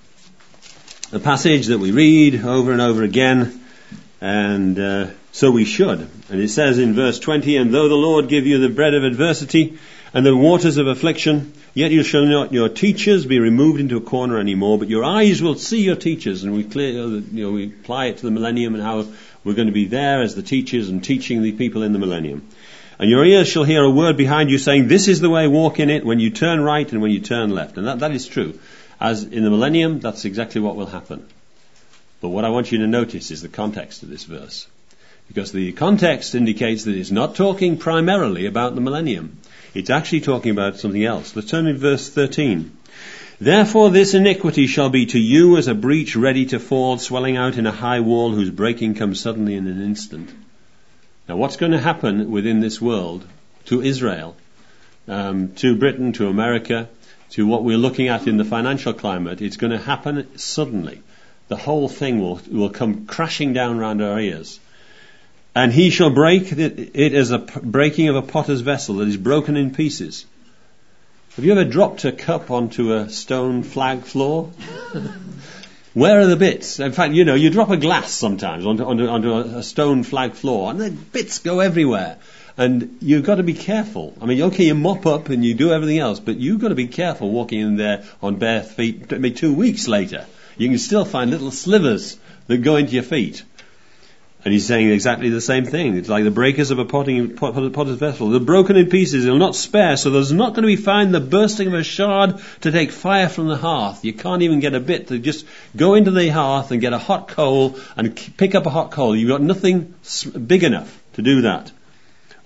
a passage that we read over and over again, and uh, so we should. And it says in verse twenty, "And though the Lord give you the bread of adversity and the waters of affliction, yet you shall not your teachers be removed into a corner anymore, but your eyes will see your teachers." And we clear, you know, we apply it to the millennium and how we're going to be there as the teachers and teaching the people in the millennium. "And your ears shall hear a word behind you saying, 'This is the way, walk in it, when you turn right and when you turn left.'" And that, that is true. As in the millennium, that's exactly what will happen. But what I want you to notice is the context of this verse. Because the context indicates that it's not talking primarily about the millennium. It's actually talking about something else. Let's turn to verse thirteen. "Therefore this iniquity shall be to you as a breach ready to fall, swelling out in a high wall whose breaking comes suddenly in an instant." Now what's going to happen within this world to Israel, um, to Britain, to America, to what we're looking at in the financial climate? It's going to happen suddenly. The whole thing will, will come crashing down around our ears. "And he shall break it as a breaking of a potter's vessel that is broken in pieces." Have you ever dropped a cup onto a stone flag floor? Where are the bits? In fact, you know, you drop a glass sometimes onto, onto, onto a stone flag floor, and the bits go everywhere. And you've got to be careful. I mean, okay, you mop up and you do everything else, but you've got to be careful walking in there on bare feet. Maybe two weeks later, you can still find little slivers that go into your feet. And he's saying exactly the same thing. It's like the breakers of a potting, pot, potter's vessel. They're broken in pieces, they'll not spare, so there's not going to be found the bursting of a shard to take fire from the hearth. You can't even get a bit to just go into the hearth and get a hot coal and pick up a hot coal. You've got nothing big enough to do that.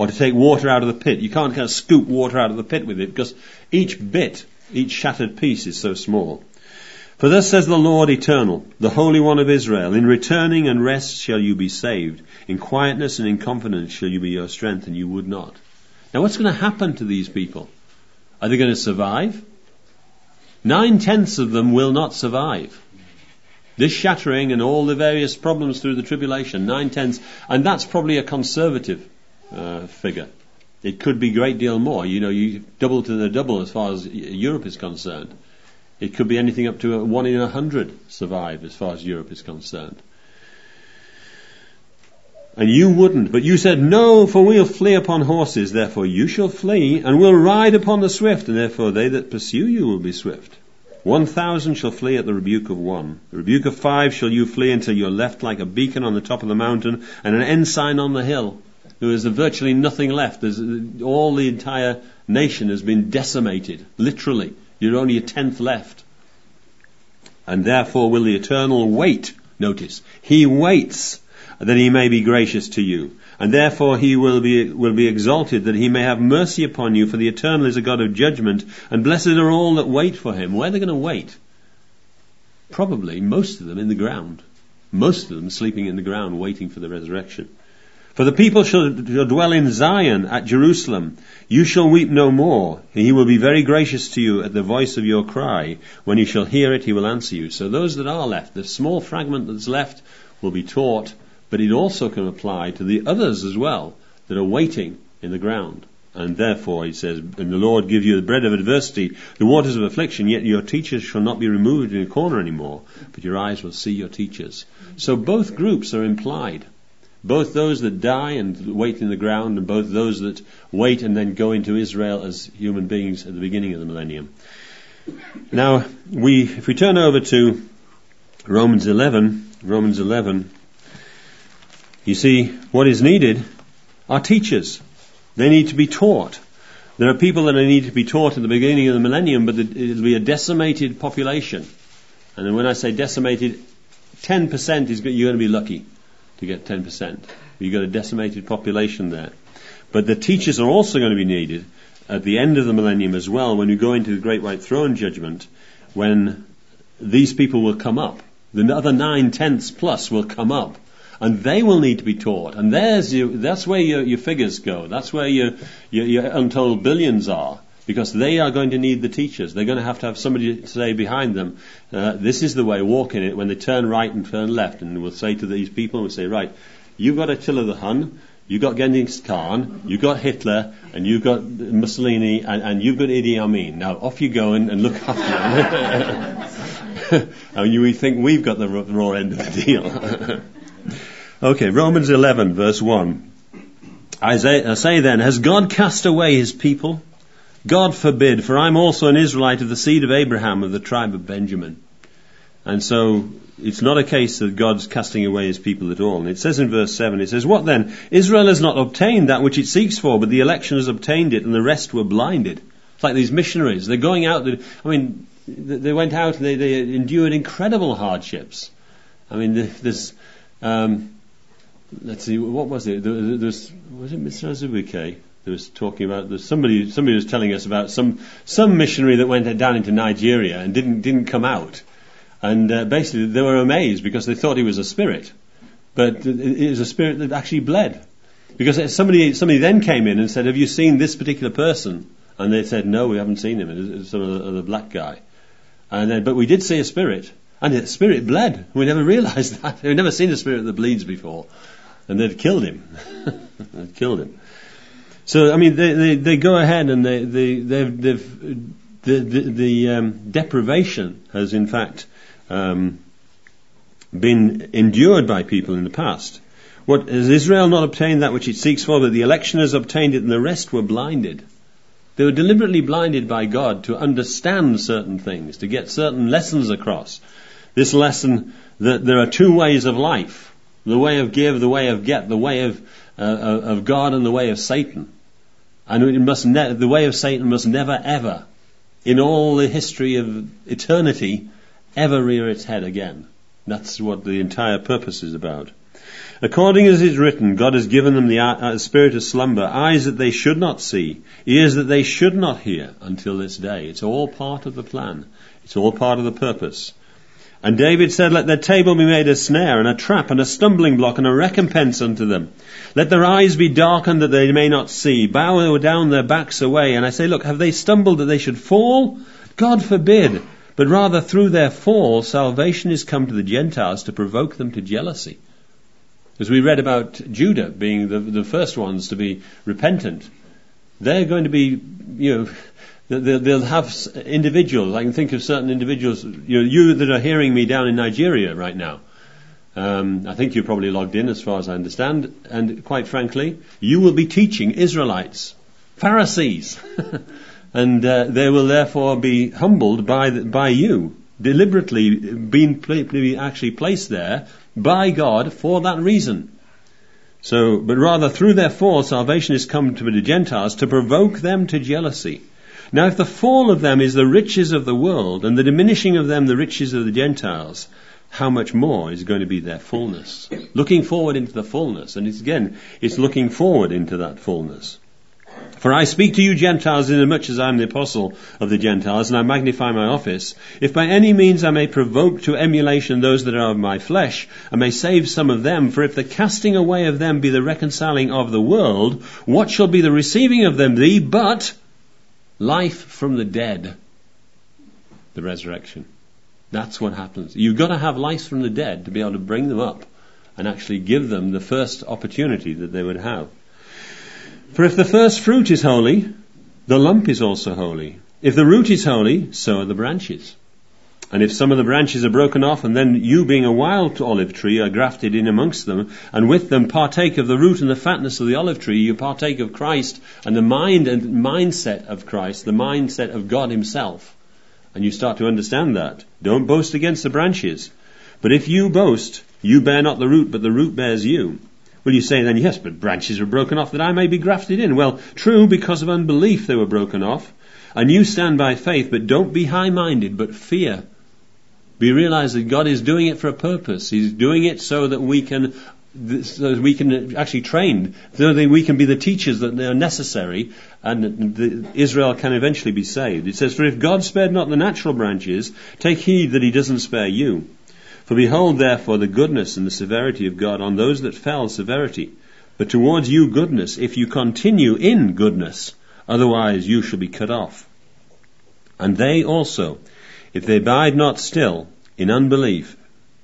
or to take water out of the pit. You can't kind of scoop water out of the pit with it, because each bit, each shattered piece is so small. For thus says the Lord Eternal, the Holy One of Israel, in returning and rest shall you be saved. In quietness and in confidence shall you be your strength, and you would not. Now what's going to happen to these people? Are they going to survive? Nine-tenths of them will not survive. This shattering and all the various problems through the tribulation, nine-tenths, and that's probably a conservative uh, figure. It could be a great deal more. You know, you double to the double as far as Europe is concerned. It could be anything up to a one in a hundred survive as far as Europe is concerned. And you wouldn't, but you said, no, for we'll flee upon horses, therefore you shall flee, and we'll ride upon the swift, and therefore they that pursue you will be swift. One thousand shall flee at the rebuke of one. The rebuke of five shall you flee until you're left like a beacon on the top of the mountain, and an ensign on the hill. There is virtually nothing left. There's, all the entire nation has been decimated, literally. You're only a tenth left. And therefore will the Eternal wait. Notice, he waits that he may be gracious to you. And therefore he will be will be exalted, that he may have mercy upon you. For the Eternal is a God of judgment, and blessed are all that wait for him. Where are they going to wait? Probably most of them in the ground. Most of them sleeping in the ground, waiting for the resurrection. For the people shall, shall dwell in Zion at Jerusalem. You shall weep no more. He will be very gracious to you at the voice of your cry. When you shall hear it, he will answer you. So those that are left, the small fragment that's left, will be taught, but it also can apply to the others as well that are waiting in the ground. And therefore, he says, and the Lord give you the bread of adversity, the waters of affliction, yet your teachers shall not be removed in a corner anymore, but your eyes will see your teachers. So both groups are implied. Both those that die and wait in the ground, and both those that wait and then go into Israel as human beings at the beginning of the millennium. Now, we, if we turn over to Romans eleven, Romans eleven, you see what is needed are teachers. They need to be taught. There are people that need to be taught at the beginning of the millennium, but it will be a decimated population. And then when I say decimated, ten percent is you're going to be lucky to get ten percent. You've got a decimated population there. But the teachers are also going to be needed at the end of the millennium as well, when we go into the Great White Throne Judgment, when these people will come up. The other nine-tenths plus will come up, and they will need to be taught. And there's your, that's where your, your figures go. That's where your, your, your untold billions are, because they are going to need the teachers. They're going to have to have somebody to say behind them, uh, this is the way, walk in it, when they turn right and turn left. And we'll say to these people, we'll say, right, you've got Attila the Hun, you've got Genghis Khan, you've got Hitler, and you've got Mussolini, and, and you've got Idi Amin. Now, off you go and, and look after them. And you, we think we've got the raw end of the deal. Okay, Romans eleven, verse one. I say, I say then, has God cast away his people? God forbid, for I'm also an Israelite of the seed of Abraham, of the tribe of Benjamin. And so it's not a case that God's casting away his people at all. And it says in verse seven, it says, what then? Israel has not obtained that which it seeks for, but the election has obtained it, and the rest were blinded. It's like these missionaries. They're going out, I mean, they went out and they, they endured incredible hardships. I mean, there's, um, let's see, what was it? There, there's, was it Mister Azubuike? There was talking about, there's somebody, somebody was telling us about some, some missionary that went down into Nigeria and didn't, didn't come out. And uh, basically they were amazed because they thought he was a spirit. But it was a spirit that actually bled. Because somebody, somebody then came in and said, have you seen this particular person? And they said, no, we haven't seen him. It was some of the black guy. And then, but we did see a spirit, and the spirit bled. We never realized that. We'd never seen a spirit that bleeds before. And they'd killed him. They'd killed him. So, I mean, they, they, they go ahead and they, they, they've, they've, the, the, the um, deprivation has in fact um, been endured by people in the past. What, has Israel not obtained that which it seeks for, but the election has obtained it, and the rest were blinded? They were deliberately blinded by God to understand certain things, to get certain lessons across. This lesson that there are two ways of life, the way of give, the way of get, the way of uh, of God and the way of Satan. And it must ne- the way of Satan must never ever, in all the history of eternity, ever rear its head again. That's what the entire purpose is about. According as it is written, God has given them the uh, spirit of slumber, eyes that they should not see, ears that they should not hear until this day. It's all part of the plan. It's all part of the purpose. And David said, let their table be made a snare and a trap and a stumbling block and a recompense unto them. Let their eyes be darkened that they may not see. Bow down their backs away. And I say, look, have they stumbled that they should fall? God forbid. But rather through their fall, salvation is come to the Gentiles to provoke them to jealousy. As we read about Judah being the, the first ones to be repentant, they're going to be, you know, they'll, they'll have individuals. I can think of certain individuals, you know, you that are hearing me down in Nigeria right now. Um, I think you're probably logged in as far as I understand. And quite frankly, you will be teaching Israelites, Pharisees. And uh, they will therefore be humbled by the, by you, deliberately being pl- actually placed there by God for that reason. So, but rather through their fall, salvation is come to the Gentiles to provoke them to jealousy. Now, if the fall of them is the riches of the world, and the diminishing of them the riches of the Gentiles, how much more is going to be their fullness? Looking forward into the fullness, and it's again, it's looking forward into that fullness. For I speak to you Gentiles, inasmuch as I am the apostle of the Gentiles, and I magnify my office, if by any means I may provoke to emulation those that are of my flesh, and may save some of them. For if the casting away of them be the reconciling of the world, what shall be the receiving of them thee, but life from the dead? The resurrection. That's what happens. You've got to have life from the dead to be able to bring them up and actually give them the first opportunity that they would have. For if the first fruit is holy, the lump is also holy. If the root is holy, so are the branches. And if some of the branches are broken off, and then you being a wild olive tree are grafted in amongst them, and with them partake of the root and the fatness of the olive tree, you partake of Christ and the mind and mindset of Christ, the mindset of God himself. And you start to understand that. Don't boast against the branches. But if you boast, you bear not the root, but the root bears you. Will you say then, yes, but branches were broken off that I may be grafted in? Well, true, because of unbelief they were broken off. And you stand by faith, but don't be high-minded, but fear. We realize that God is doing it for a purpose. He's doing it so that we can, so that we can actually train, so that we can be the teachers that are necessary, and the, Israel can eventually be saved. It says, for if God spared not the natural branches, take heed that he doesn't spare you. For behold, therefore, the goodness and the severity of God on those that fell severity, but towards you goodness, if you continue in goodness, otherwise you shall be cut off. And they also, if they abide not still in unbelief,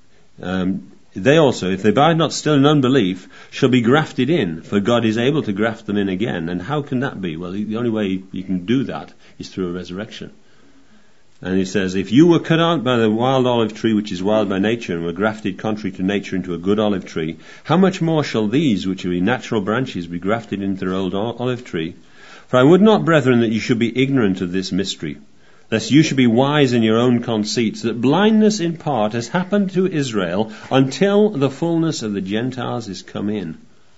um, they also, if they abide not still in unbelief, shall be grafted in, for God is able to graft them in again. And how can that be? Well, the only way you can do that is through a resurrection. And he says, if you were cut out by the wild olive tree, which is wild by nature, and were grafted contrary to nature into a good olive tree, how much more shall these, which are natural branches, be grafted into their old olive tree? For I would not, brethren, that you should be ignorant of this mystery, lest you should be wise in your own conceits, that blindness in part has happened to Israel until the fullness of the Gentiles is come in.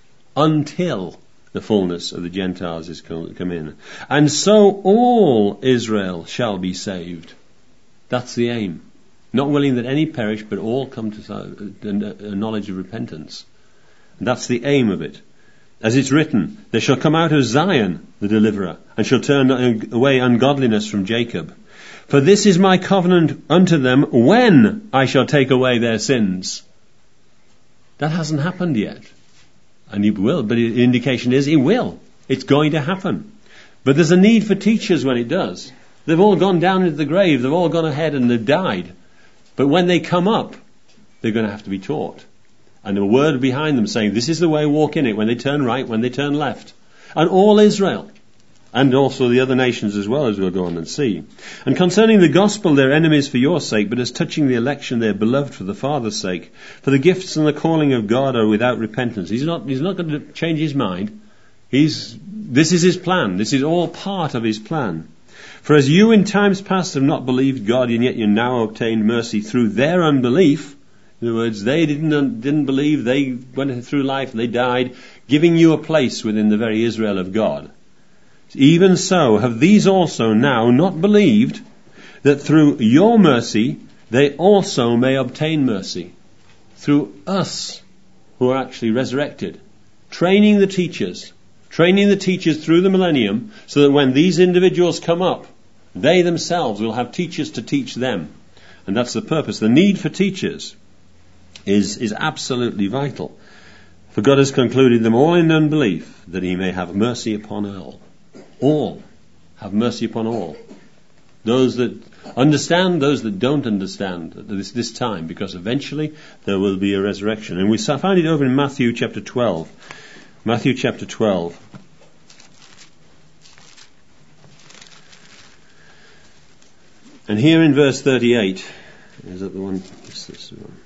Until the fullness of the Gentiles is come in. And so all Israel shall be saved. That's the aim. Not willing that any perish, but all come to a knowledge of repentance. And that's the aim of it. As it's written, they shall come out of Zion, the deliverer, and shall turn away ungodliness from Jacob. For this is my covenant unto them when I shall take away their sins. That hasn't happened yet. And he will, but the indication is he will. It's going to happen. But there's a need for teachers when it does. They've all gone down into the grave. They've all gone ahead and they've died. But when they come up, they're going to have to be taught. And a word behind them saying, this is the way, walk in it, when they turn right, when they turn left. And all Israel. And also the other nations as well, as we'll go on and see. And concerning the gospel, they're enemies for your sake, but as touching the election, they're beloved for the Father's sake. For the gifts and the calling of God are without repentance. He's not, he's not going to change his mind. He's, this is his plan. This is all part of his plan. For as you in times past have not believed God, and yet you now obtained mercy through their unbelief. In other words, they didn't, didn't believe, they went through life, they died, giving you a place within the very Israel of God. Even so have these also now not believed, that through your mercy they also may obtain mercy. Through us, who are actually resurrected, training the teachers, training the teachers through the millennium, so that when these individuals come up, they themselves will have teachers to teach them. And that's the purpose. The need for teachers is, is absolutely vital. For God has concluded them all in unbelief, that he may have mercy upon all. All. Have mercy upon all. Those that understand, those that don't understand at this, this time, because eventually there will be a resurrection. And we find it over in Matthew chapter twelve. Matthew chapter twelve. And here in verse thirty-eight, is that the one? Is this the one?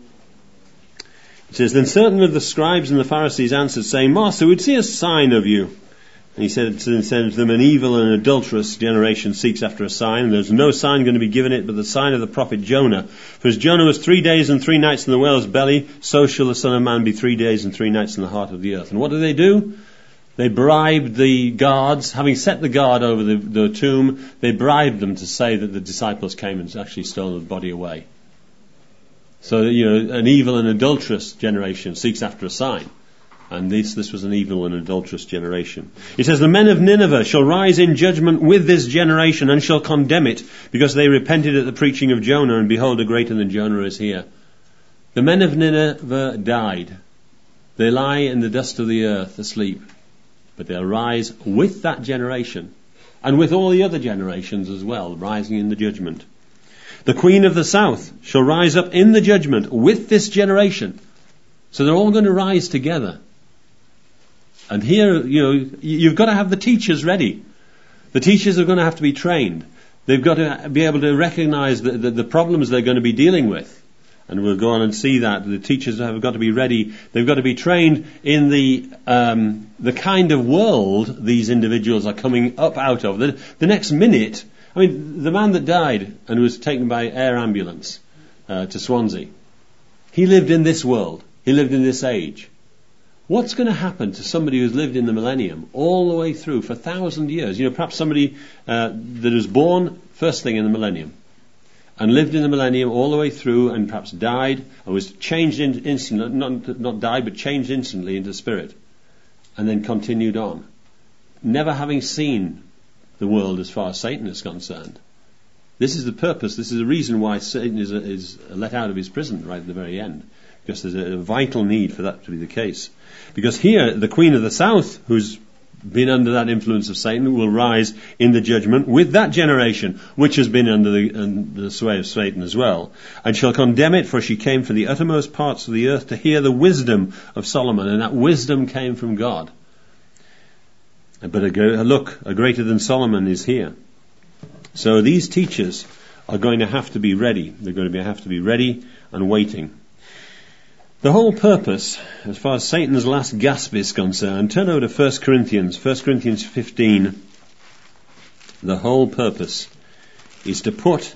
It says, Then certain of the scribes and the Pharisees answered, saying, Master, we'd see a sign of you. And he said, said to them, An evil and adulterous generation seeks after a sign, and there's no sign going to be given it but the sign of the prophet Jonah. For as Jonah was three days and three nights in the whale's belly, so shall the Son of Man be three days and three nights in the heart of the earth. And what do they do? They bribed the guards, having set the guard over the, the tomb, they bribed them to say that the disciples came and actually stole the body away. So, you know, an evil and adulterous generation seeks after a sign. And this, this was an evil and adulterous generation. It says, The men of Nineveh shall rise in judgment with this generation and shall condemn it, because they repented at the preaching of Jonah, and behold, a greater than Jonah is here. The men of Nineveh died. They lie in the dust of the earth asleep. But they'll rise with that generation, and with all the other generations as well, rising in the judgment. The queen of the south shall rise up in the judgment with this generation. So they're all going to rise together. And here, you know, you've got to have the teachers ready. The teachers are going to have to be trained. They've got to be able to recognize the, the, the problems they're going to be dealing with. And we'll go on and see that. The teachers have got to be ready. They've got to be trained in the um, the kind of world these individuals are coming up out of. The, the next minute, I mean, the man that died and was taken by air ambulance uh, to Swansea, he lived in this world. He lived in this age. What's going to happen to somebody who's lived in the millennium all the way through for a thousand years? You know, perhaps somebody uh, that was born first thing in the millennium and lived in the millennium all the way through, and perhaps died and was changed in, instantly, not, not died, but changed instantly into spirit, and then continued on, never having seen the world as far as Satan is concerned. This is the purpose, this is the reason why Satan is, is let out of his prison right at the very end, because there's a, a vital need for that to be the case. Because here, the Queen of the South, who's been under that influence of Satan, will rise in the judgment with that generation, which has been under the, under the sway of Satan as well, and shall condemn it, for she came from the uttermost parts of the earth to hear the wisdom of Solomon, and that wisdom came from God. But a, a look, a greater than Solomon is here. So these teachers are going to have to be ready. They're going to be, have to be ready and waiting. The whole purpose, as far as Satan's last gasp is concerned, turn over to First Corinthians, First Corinthians fifteen. The whole purpose is to put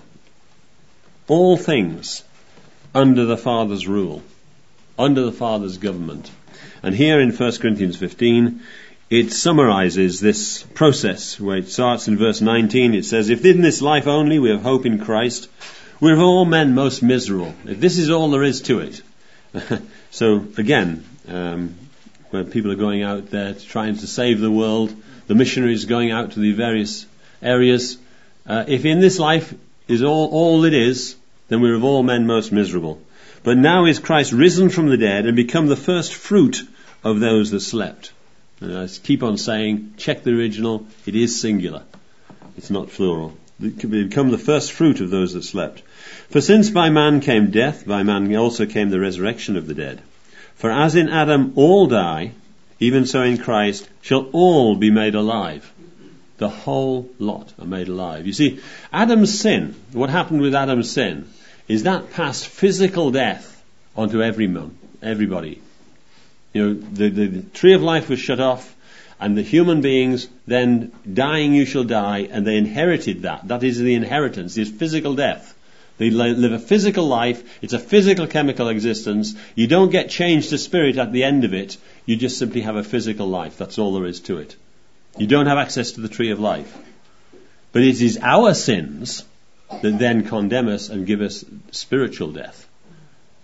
all things under the Father's rule, under the Father's government. And here in First Corinthians fifteen, it summarizes this process, where it starts in verse nineteen. It says, If in this life only we have hope in Christ, we're of all men most miserable. If this is all there is to it. So again, um, where people are going out there trying to save the world, the missionaries going out to the various areas, uh, if in this life is all, all it is, then we're of all men most miserable. But now is Christ risen from the dead and become the first fruit of those that slept. And I keep on saying, check the original, it is singular. It's not plural. It can become the first fruit of those that slept. For since by man came death, by man also came the resurrection of the dead. For as in Adam all die, even so in Christ shall all be made alive. The whole lot are made alive. You see, Adam's sin, what happened with Adam's sin, is that passed physical death onto everyone, everybody. You know, the, the, the tree of life was shut off, and the human beings then, dying you shall die, and they inherited that. That is the inheritance, is physical death. They live a physical life, it's a physical chemical existence. You don't get changed to spirit at the end of it, you just simply have a physical life. That's all there is to it. You don't have access to the tree of life. But it is our sins that then condemn us and give us spiritual death.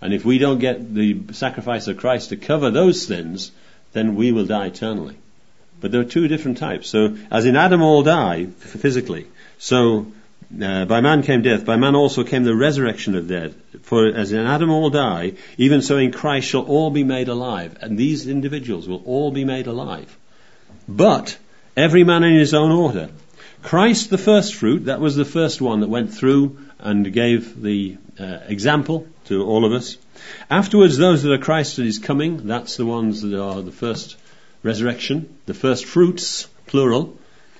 And if we don't get the sacrifice of Christ to cover those sins, then we will die eternally. But there are two different types. So, as in Adam all die physically, so uh, by man came death, by man also came the resurrection of dead. For as in Adam all die, even so in Christ shall all be made alive. And these individuals will all be made alive. But every man in his own order. Christ the first fruit, that was the first one that went through and gave the uh, example to all of us. Afterwards, those that are Christ that is coming, that's the ones that are the first resurrection, the first fruits, plural.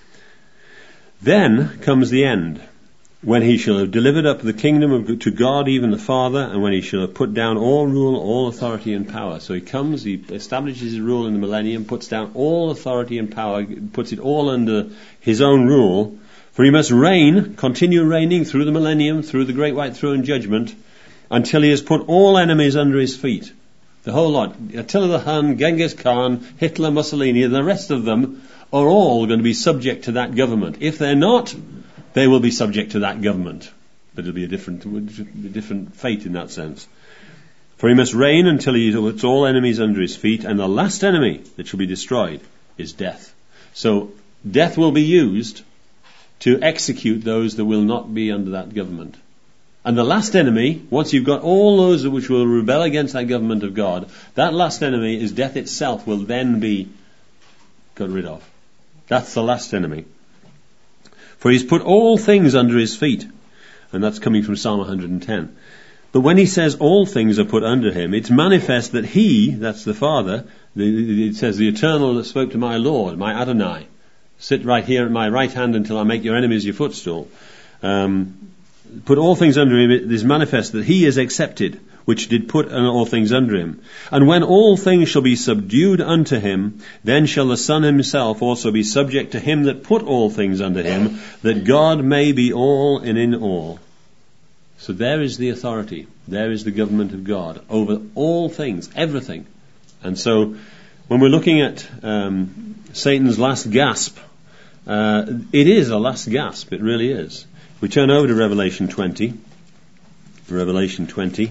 Then comes the end, when he shall have delivered up the kingdom of, to God, even the Father, and when he shall have put down all rule, all authority and power. So he comes, he establishes his rule in the millennium, puts down all authority and power, puts it all under his own rule. For he must reign, continue reigning through the millennium, through the great white throne judgment, until he has put all enemies under his feet. The whole lot. Attila the Hun, Genghis Khan, Hitler, Mussolini, and the rest of them are all going to be subject to that government. If they're not, they will be subject to that government. But it'll be a different, a different fate in that sense. For he must reign until he puts all enemies under his feet, and the last enemy that shall be destroyed is death. So death will be used to execute those that will not be under that government. And the last enemy, once you've got all those which will rebel against that government of God, that last enemy is death itself will then be got rid of. That's the last enemy. For he's put all things under his feet. And that's coming from Psalm one hundred ten. But when he says all things are put under him, it's manifest that he, that's the Father, the, it says the Eternal that spoke to my Lord, my Adonai, sit right here at my right hand until I make your enemies your footstool. Um, put all things under him, it is manifest that he is accepted, which did put all things under him. And when all things shall be subdued unto him, then shall the Son himself also be subject to him that put all things under him, that God may be all and in all. So there is the authority, there is the government of God over all things, everything. And so when we're looking at um, Satan's last gasp, uh, it is a last gasp, it really is. We turn over to Revelation twenty. Revelation twenty.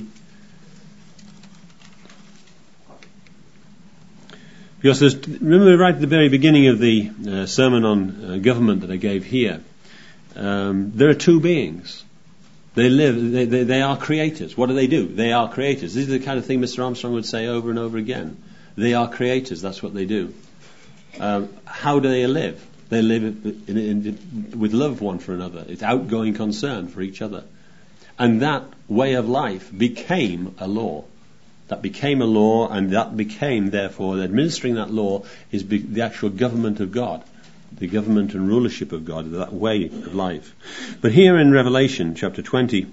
Because there's, remember right at the very beginning of the uh, sermon on uh, government that I gave here, um, there are two beings. They live, they, they, they are creators. What do they do? They are creators. This is the kind of thing Mister Armstrong would say over and over again. They are creators, that's what they do. Um, how do they live? They live in, in, in, with love one for another. It's outgoing concern for each other. And that way of life became a law. That became a law, and that became, therefore, administering that law is be, the actual government of God. The government and rulership of God, that way of life. But here in Revelation chapter twenty,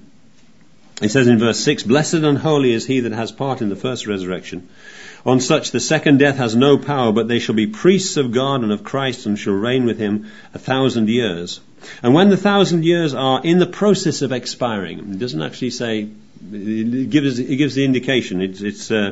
it says in verse six, Blessed and holy is he that has part in the first resurrection. On such the second death has no power, but they shall be priests of God and of Christ, and shall reign with him a thousand years. And when the thousand years are in the process of expiring, it doesn't actually say, it gives, it gives the indication, it's, it's uh,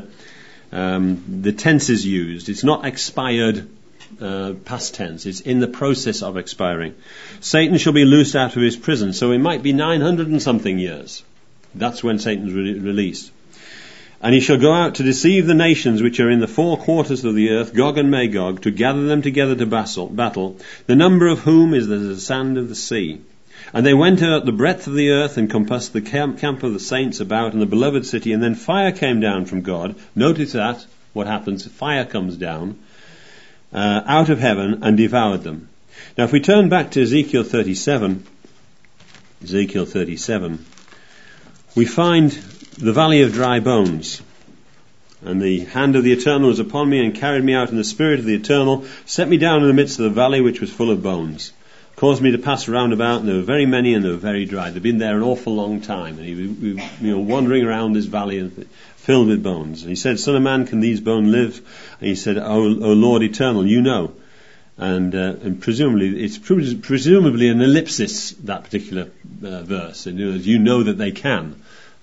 um, the tense is used, it's not expired uh, past tense, it's in the process of expiring. Satan shall be loosed out of his prison, so it might be nine hundred and something years. That's when Satan's re- released. And he shall go out to deceive the nations which are in the four quarters of the earth, Gog and Magog, to gather them together to battle, the number of whom is as the sand of the sea. And they went out the breadth of the earth and compassed the camp, camp of the saints about and the beloved city. And then fire came down from God. Notice that, what happens, fire comes down uh, out of heaven and devoured them. Now if we turn back to Ezekiel thirty-seven, Ezekiel thirty-seven, we find the valley of dry bones. And the hand of the Eternal was upon me and carried me out in the spirit of the Eternal, set me down in the midst of the valley which was full of bones, caused me to pass round about, and there were very many and they were very dry. They'd been there an awful long time, and he was you know, wandering around this valley filled with bones. And he said, Son of man, can these bones live? And he said, O, o Lord Eternal, you know. And, uh, and presumably, it's pre- presumably an ellipsis, that particular uh, verse. And you know that they can.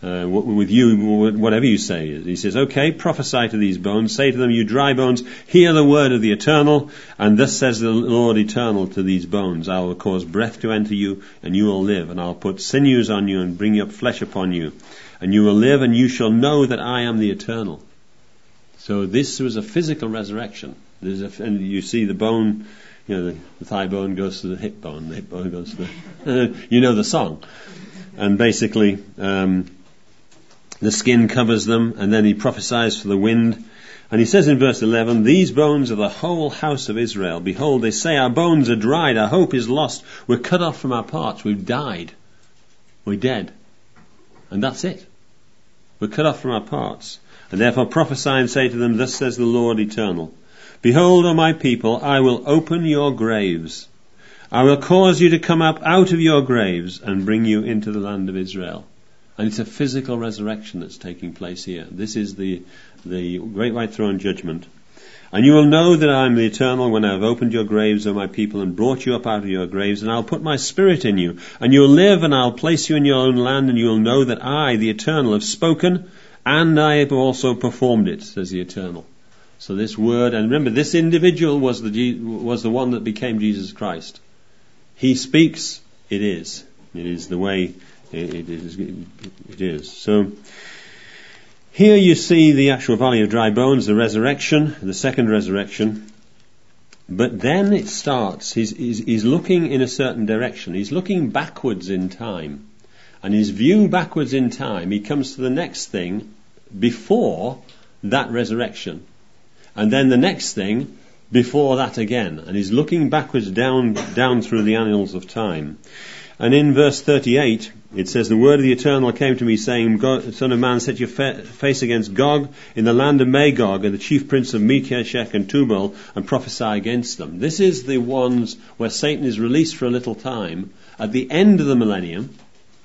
uh, with you, whatever you say. He says, okay, prophesy to these bones, say to them, you dry bones, hear the word of the Eternal, and thus says the Lord Eternal to these bones, I will cause breath to enter you, and you will live, and I'll put sinews on you, and bring up flesh upon you, and you will live, and you shall know that I am the Eternal. So this was a physical resurrection. There's a, and you see the bone, you know, the, the thigh bone goes to the hip bone, the hip bone goes to the, uh, you know the song. And basically, um, the skin covers them, and then he prophesies for the wind. And he says in verse eleven, these bones are the whole house of Israel. Behold, they say, our bones are dried, our hope is lost. We're cut off from our parts, we've died. We're dead. And that's it. We're cut off from our parts. And therefore prophesy and say to them, thus says the Lord Eternal, behold, O my people, I will open your graves. I will cause you to come up out of your graves and bring you into the land of Israel. And it's a physical resurrection that's taking place here. This is the, the great white throne judgment. And you will know that I am the Eternal when I have opened your graves, O my people, and brought you up out of your graves, and I'll put my spirit in you, and you will live, and I'll place you in your own land, and you will know that I, the Eternal, have spoken, and I have also performed it, says the Eternal. So this word, and remember, this individual was the was the one that became Jesus Christ. He speaks, it is. It is the way it is. It is. So here you see the actual valley of dry bones, the resurrection, the second resurrection. But then it starts. He's, he's, he's looking in a certain direction. He's looking backwards in time. And his view backwards in time, he comes to the next thing before that resurrection. And then the next thing before that again. And he's looking backwards down, down through the annals of time. And in verse thirty-eight, it says, the word of the Eternal came to me, saying, God, Son of man, set your fa- face against Gog in the land of Magog, and the chief prince of Meshech and Tubal, and prophesy against them. This is the ones where Satan is released for a little time at the end of the millennium.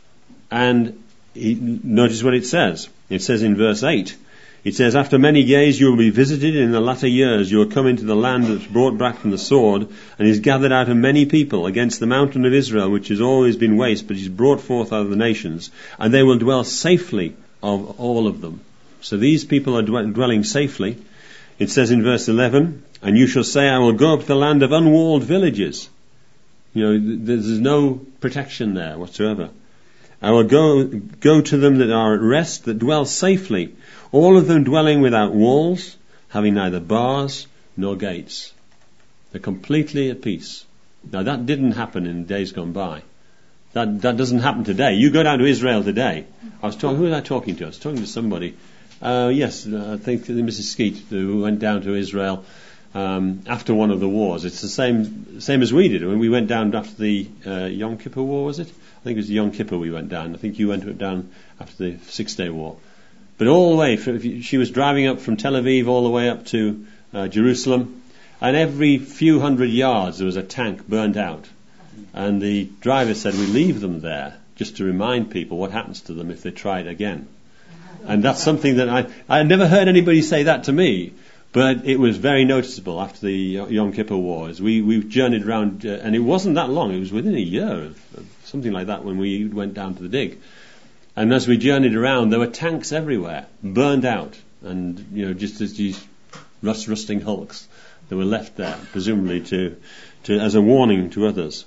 And he, notice what it says. It says in verse eight, it says, after many days you will be visited in the latter years. You will come into the land that's brought back from the sword, and is gathered out of many people against the mountain of Israel, which has always been waste, but is brought forth out of the nations. And they will dwell safely of all of them. So these people are dwelling safely. It says in verse eleven, and you shall say, I will go up to the land of unwalled villages. You know, there's no protection there whatsoever. I will go, go to them that are at rest, that dwell safely, all of them dwelling without walls, having neither bars nor gates. They're completely at peace. Now that didn't happen in days gone by. That that doesn't happen today. You go down to Israel today. I was talking, who was I talking to? I was talking to somebody. Uh, yes, I think Missus Skeet, who went down to Israel um, after one of the wars. It's the same same as we did when we went down after the uh, Yom Kippur War, was it? I think it was the Yom Kippur we went down. I think you went down after the Six Day War. But all the way, from, she was driving up from Tel Aviv all the way up to uh, Jerusalem, and every few hundred yards there was a tank burnt out. And the driver said, we leave them there just to remind people what happens to them if they try it again. And that's something that I I had never heard anybody say that to me, but it was very noticeable after the Yom Kippur Wars. We we journeyed around, uh, and it wasn't that long. It was within a year of, of something like that when we went down to the dig. And as we journeyed around, there were tanks everywhere, burned out, and you know, just as these rust, rusting hulks that were left there, presumably to, to as a warning to others.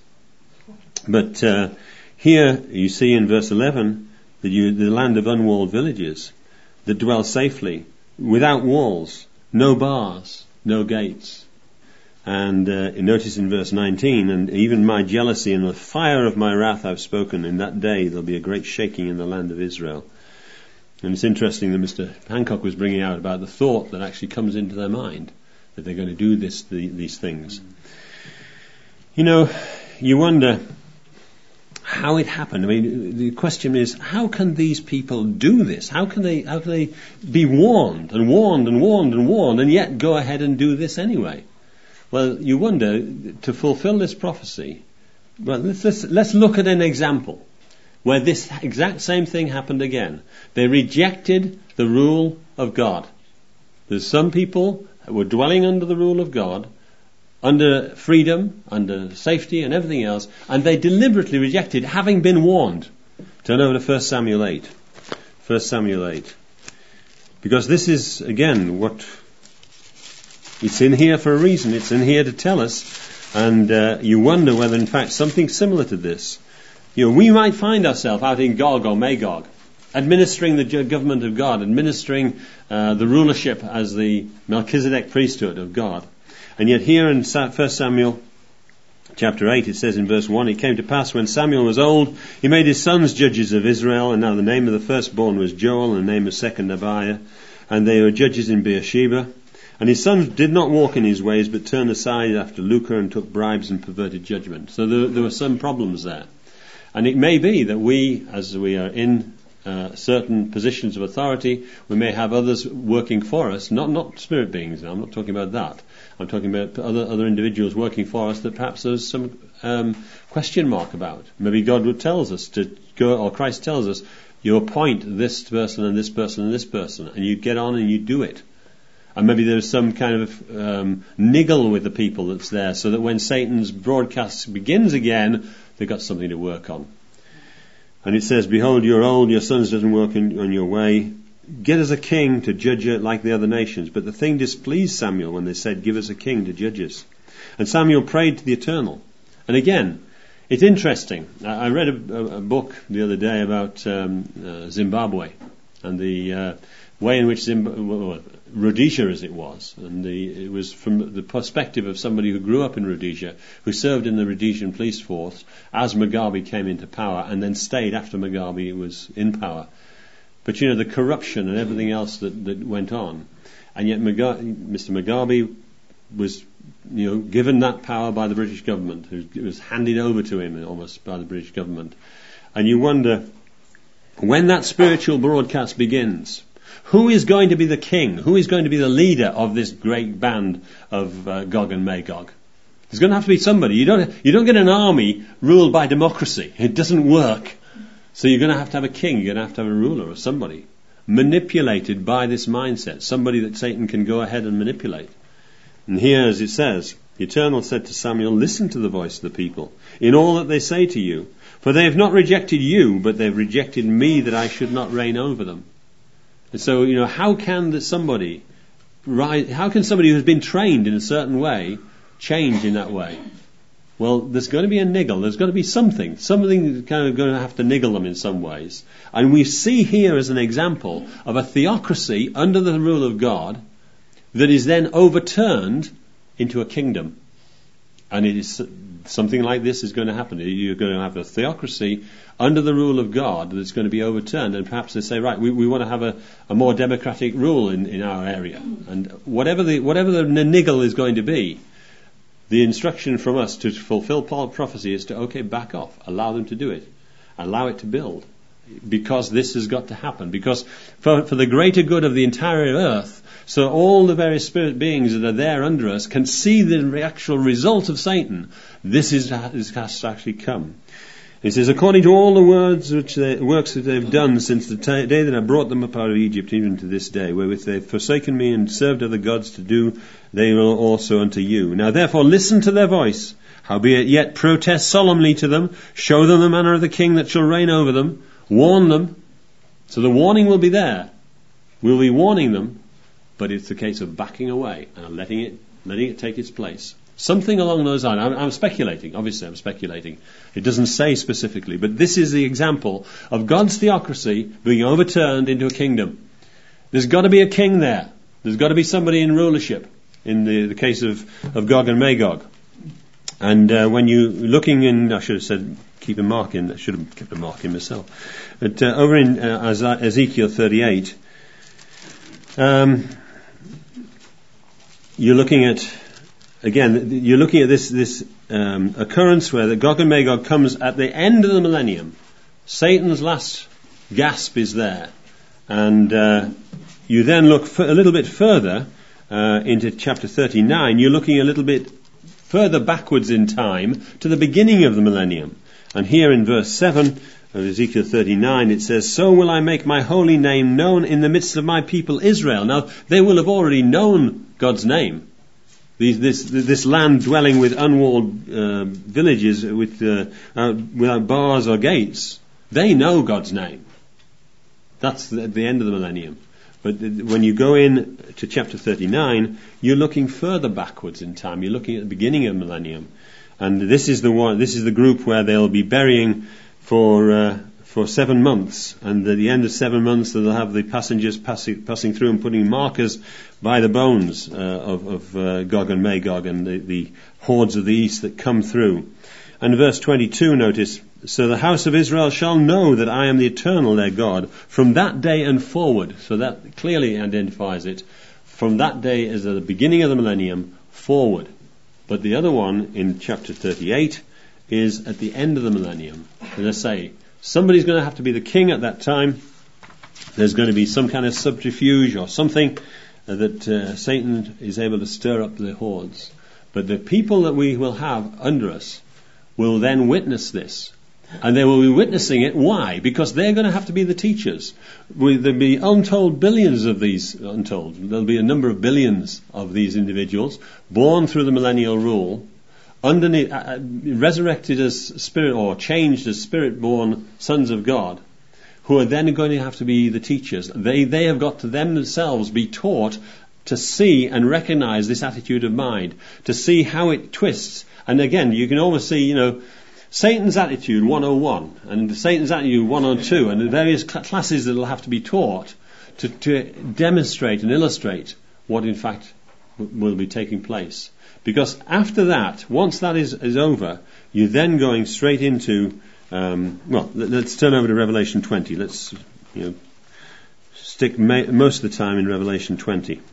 But uh, here you see in verse eleven that you, the land of unwalled villages that dwell safely, without walls, no bars, no gates. And uh, notice in verse nineteen, and even my jealousy and the fire of my wrath I've spoken. In that day there'll be a great shaking in the land of Israel. And it's interesting that Mister Hancock was bringing out about the thought that actually comes into their mind, that they're going to do this, the, these things. You know, you wonder how it happened. I mean, the question is, how can these people do this? How can they, how can they be warned and warned and warned and warned and yet go ahead and do this anyway? Well, you wonder, to fulfill this prophecy, well, let's, let's, let's look at an example where this exact same thing happened again. They rejected the rule of God. There's some people who were dwelling under the rule of God, under freedom, under safety and everything else, and they deliberately rejected, having been warned. Turn over to First Samuel eight. First Samuel eight. Because this is, again, what... It's in here for a reason. It's in here to tell us. And uh, you wonder whether, in fact, something similar to this... You know, we might find ourselves out in Gog or Magog, administering the government of God, administering uh, the rulership as the Melchizedek priesthood of God. And yet here in First Samuel chapter eight, it says in verse one, "It came to pass when Samuel was old, he made his sons judges of Israel, and now the name of the firstborn was Joel, and the name of second Abiah, and they were judges in Beersheba. And his sons did not walk in his ways, but turned aside after Lucre, and took bribes and perverted judgment." So there, there were some problems there. And it may be that we, as we are in uh, certain positions of authority, we may have others working for us, not not spirit beings. Now, I'm not talking about that. I'm talking about other other individuals working for us that perhaps there's some um, question mark about. Maybe God would tells us to go, or Christ tells us, you appoint this person and this person and this person, and you get on and you do it. And maybe there's some kind of um, niggle with the people that's there, so that when Satan's broadcast begins again, they've got something to work on. And it says, "Behold, you're old, your sons doesn't work in, on your way. Get us a king to judge it like the other nations." But the thing displeased Samuel when they said, "Give us a king to judge us." And Samuel prayed to the Eternal. And again, it's interesting. I read a, a book the other day about um, uh, Zimbabwe and the uh, way in which Zimbabwe, Rhodesia as it was, and the, it was from the perspective of somebody who grew up in Rhodesia, who served in the Rhodesian police force as Mugabe came into power, and then stayed after Mugabe was in power. But you know, the corruption and everything else that, that went on, and yet Mugabe, Mister Mugabe was, you know, given that power by the British government. It was handed over to him almost by the British government. And you wonder, when that spiritual broadcast begins, who is going to be the king? Who is going to be the leader of this great band of uh, Gog and Magog? There's going to have to be somebody. You don't, you don't get an army ruled by democracy. It doesn't work. So you're going to have to have a king. You're going to have to have a ruler or somebody manipulated by this mindset. Somebody that Satan can go ahead and manipulate. And here, as it says, the Eternal said to Samuel, "Listen to the voice of the people in all that they say to you. For they have not rejected you, but they have rejected me, that I should not reign over them." And so, you know, how can somebody, how can somebody who's been trained in a certain way change in that way? Well, there's going to be a niggle. There's going to be something. Something kind of going to have to niggle them in some ways. And we see here as an example of a theocracy under the rule of God that is then overturned into a kingdom. And it is something like this is going to happen. You're going to have a theocracy under the rule of God that's going to be overturned, and perhaps they say, right, we, we want to have a, a more democratic rule in, in our area. And whatever the whatever the niggle is going to be, the instruction from us to fulfill prophecy is to, okay, back off, allow them to do it, allow it to build, because this has got to happen, because for, for the greater good of the entire earth, so all the various spirit beings that are there under us can see the actual result of Satan. This is this has to actually come. It says, "According to all the words which they, works that they've done since the t- day that I brought them up out of Egypt, even to this day, wherewith they've forsaken me and served other gods to do, they will also unto you. Now therefore listen to their voice, howbeit yet protest solemnly to them, show them the manner of the king that shall reign over them, warn them." So the warning will be there. We'll be warning them, but it's a case of backing away and letting it letting it take its place. Something along those lines. I'm, I'm speculating. Obviously, I'm speculating. It doesn't say specifically, but this is the example of God's theocracy being overturned into a kingdom. There's got to be a king there. There's got to be somebody in rulership. In the, the case of, of Gog and Magog. And uh, when you're looking in, I should have said, keep a mark in. I should have kept a mark in myself. But uh, over in uh, Ezekiel thirty-eight, um, you're looking at. Again, you're looking at this this um, occurrence where the Gog and Magog comes at the end of the millennium. Satan's last gasp is there. And uh, you then look f- a little bit further uh, into chapter thirty-nine. You're looking a little bit further backwards in time to the beginning of the millennium. And here in verse seven of Ezekiel thirty-nine it says, "So will I make my holy name known in the midst of my people Israel." Now, they will have already known God's name. These, this, this land dwelling with unwalled uh, villages with, uh, uh, without bars or gates, they know God's name. That's the, the end of the millennium. But when you go in to chapter thirty-nine, you're looking further backwards in time. You're looking at the beginning of the millennium. And this is the one, this is the group where they'll be burying for uh, for seven months. And at the end of seven months, they'll have the passengers passing, passing through and putting markers by the bones uh, of, of uh, Gog and Magog and the, the hordes of the east that come through. And verse twenty-two, notice, so the house of Israel shall know that I am the eternal their God from that day and forward. So that clearly identifies it. From that day is the beginning of the millennium forward. But the other one in chapter thirty-eight is at the end of the millennium. As I say, somebody's going to have to be the king at that time. There's going to be some kind of subterfuge or something that uh, Satan is able to stir up the hordes. But the people that we will have under us will then witness this. And they will be witnessing it. Why? Because they're going to have to be the teachers. There'll be untold billions of these, untold, there'll be a number of billions of these individuals born through the millennial rule, underneath, uh, resurrected as spirit or changed as spirit-born sons of God, who are then going to have to be the teachers. They, they have got to them themselves be taught to see and recognize this attitude of mind, to see how it twists. And again, you can almost see, you know, Satan's attitude one oh one and Satan's attitude one oh two and the various cl- classes that will have to be taught to, to demonstrate and illustrate what in fact w- will be taking place. Because after that, once that is, is over, you're then going straight into, um, well, let, let's turn over to Revelation twenty. Let's, you know, stick ma- most of the time in Revelation twenty.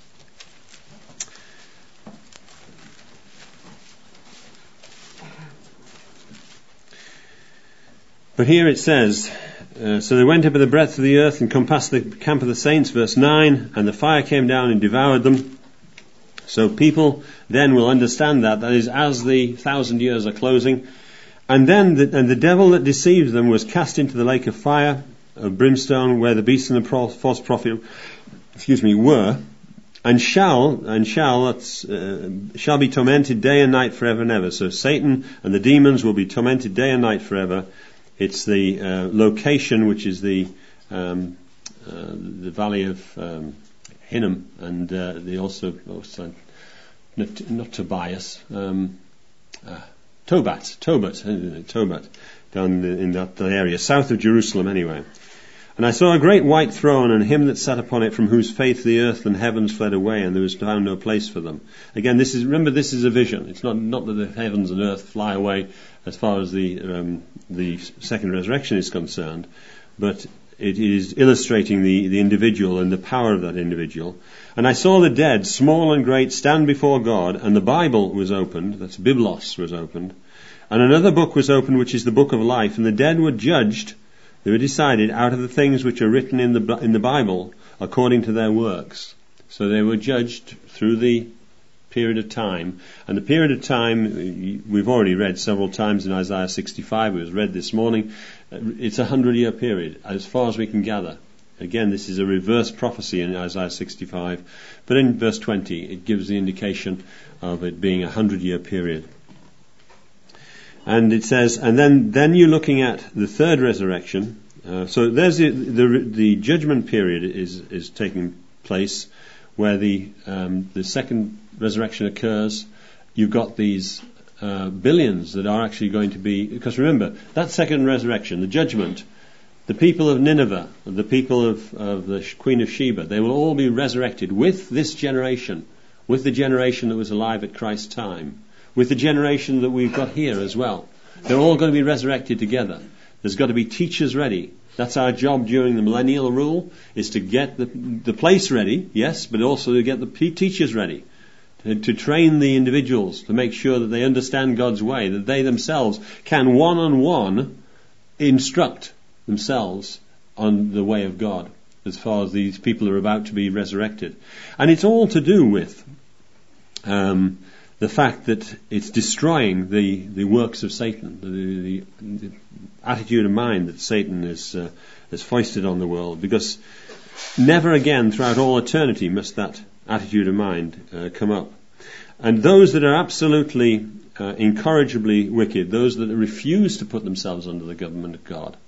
But here it says, uh, so they went up at the breadth of the earth and compassed the camp of the saints, verse nine, and the fire came down and devoured them. So people then will understand that, that is, as the thousand years are closing. And then, the, and the devil that deceived them was cast into the lake of fire, of brimstone, where the beast and the pro- false prophet, excuse me, were, and shall, and shall, that's, uh, shall be tormented day and night forever and ever. So Satan and the demons will be tormented day and night forever. It's the uh, location, which is the um, uh, the valley of um, Hinnom, and uh, the also, also not, not Tobias, um, uh, Tobat, Tobat, uh, Tobat, down in that area, south of Jerusalem, anyway. And I saw a great white throne, and him that sat upon it, from whose face the earth and heavens fled away, and there was found no place for them. Again, this is remember, this is a vision. It's not not that the heavens and earth fly away as far as the um, the second resurrection is concerned, but it is illustrating the, the individual and the power of that individual. And I saw the dead, small and great, stand before God, and the Bible was opened. That's Biblos was opened, and another book was opened, which is the book of life. And the dead were judged. They were decided out of the things which are written in the in the Bible according to their works. So they were judged through the period of time. And the period of time, we've already read several times in Isaiah sixty-five, it was read this morning. It's a hundred-year period, as far as we can gather. Again, this is a reverse prophecy in Isaiah sixty-five. But in verse twenty, it gives the indication of it being a hundred-year period. And it says, and then, then you're looking at the third resurrection. Uh, so there's the, the the judgment period is is taking place, where the um, the second resurrection occurs. You've got these uh, billions that are actually going to be, because remember that second resurrection, the judgment, the people of Nineveh, the people of, of the Queen of Sheba, they will all be resurrected with this generation, with the generation that was alive at Christ's time, with the generation that we've got here as well. They're all going to be resurrected together. There's got to be teachers ready. That's our job during the millennial rule, is to get the, the place ready, yes, but also to get the teachers ready, to, to train the individuals, to make sure that they understand God's way, that they themselves can one-on-one instruct themselves on the way of God, as far as these people are about to be resurrected. And it's all to do with um, the fact that it's destroying the, the works of Satan, the, the, the attitude of mind that Satan is, uh, has foisted on the world, because never again throughout all eternity must that attitude of mind uh, come up. And those that are absolutely uh, incorrigibly wicked, those that refuse to put themselves under the government of God,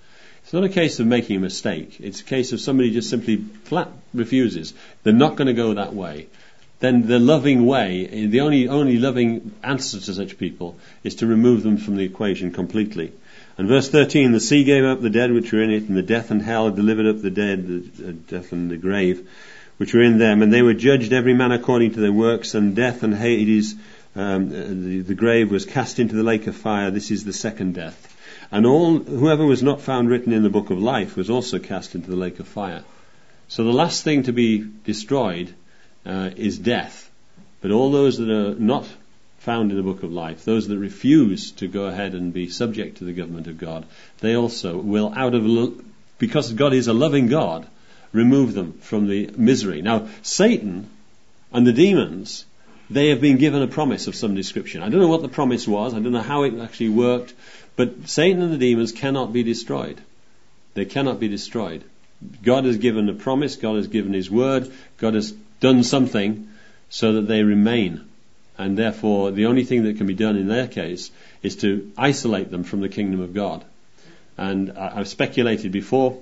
It's not a case of making a mistake. It's a case of somebody just simply flat refuses. They're not going to go that way. Then the loving way, the only only loving answer to such people is to remove them from the equation completely. And verse thirteen, the sea gave up the dead which were in it, and the death and hell delivered up the dead, the uh, death and the grave, which were in them, and they were judged every man according to their works, and death and Hades, um, the, the grave was cast into the lake of fire. This is the second death. And all whoever was not found written in the book of life was also cast into the lake of fire. So the last thing to be destroyed uh, is death. But all those that are not found in the book of life, those that refuse to go ahead and be subject to the government of God, they also will, out of lo- because God is a loving God, remove them from the misery. Now, Satan and the demons, they have been given a promise of some description. I don't know what the promise was. I don't know how it actually worked. But Satan and the demons cannot be destroyed. They cannot be destroyed. God has given a promise. God has given His word. God has done something so that they remain. And therefore, the only thing that can be done in their case is to isolate them from the kingdom of God. And I've speculated before.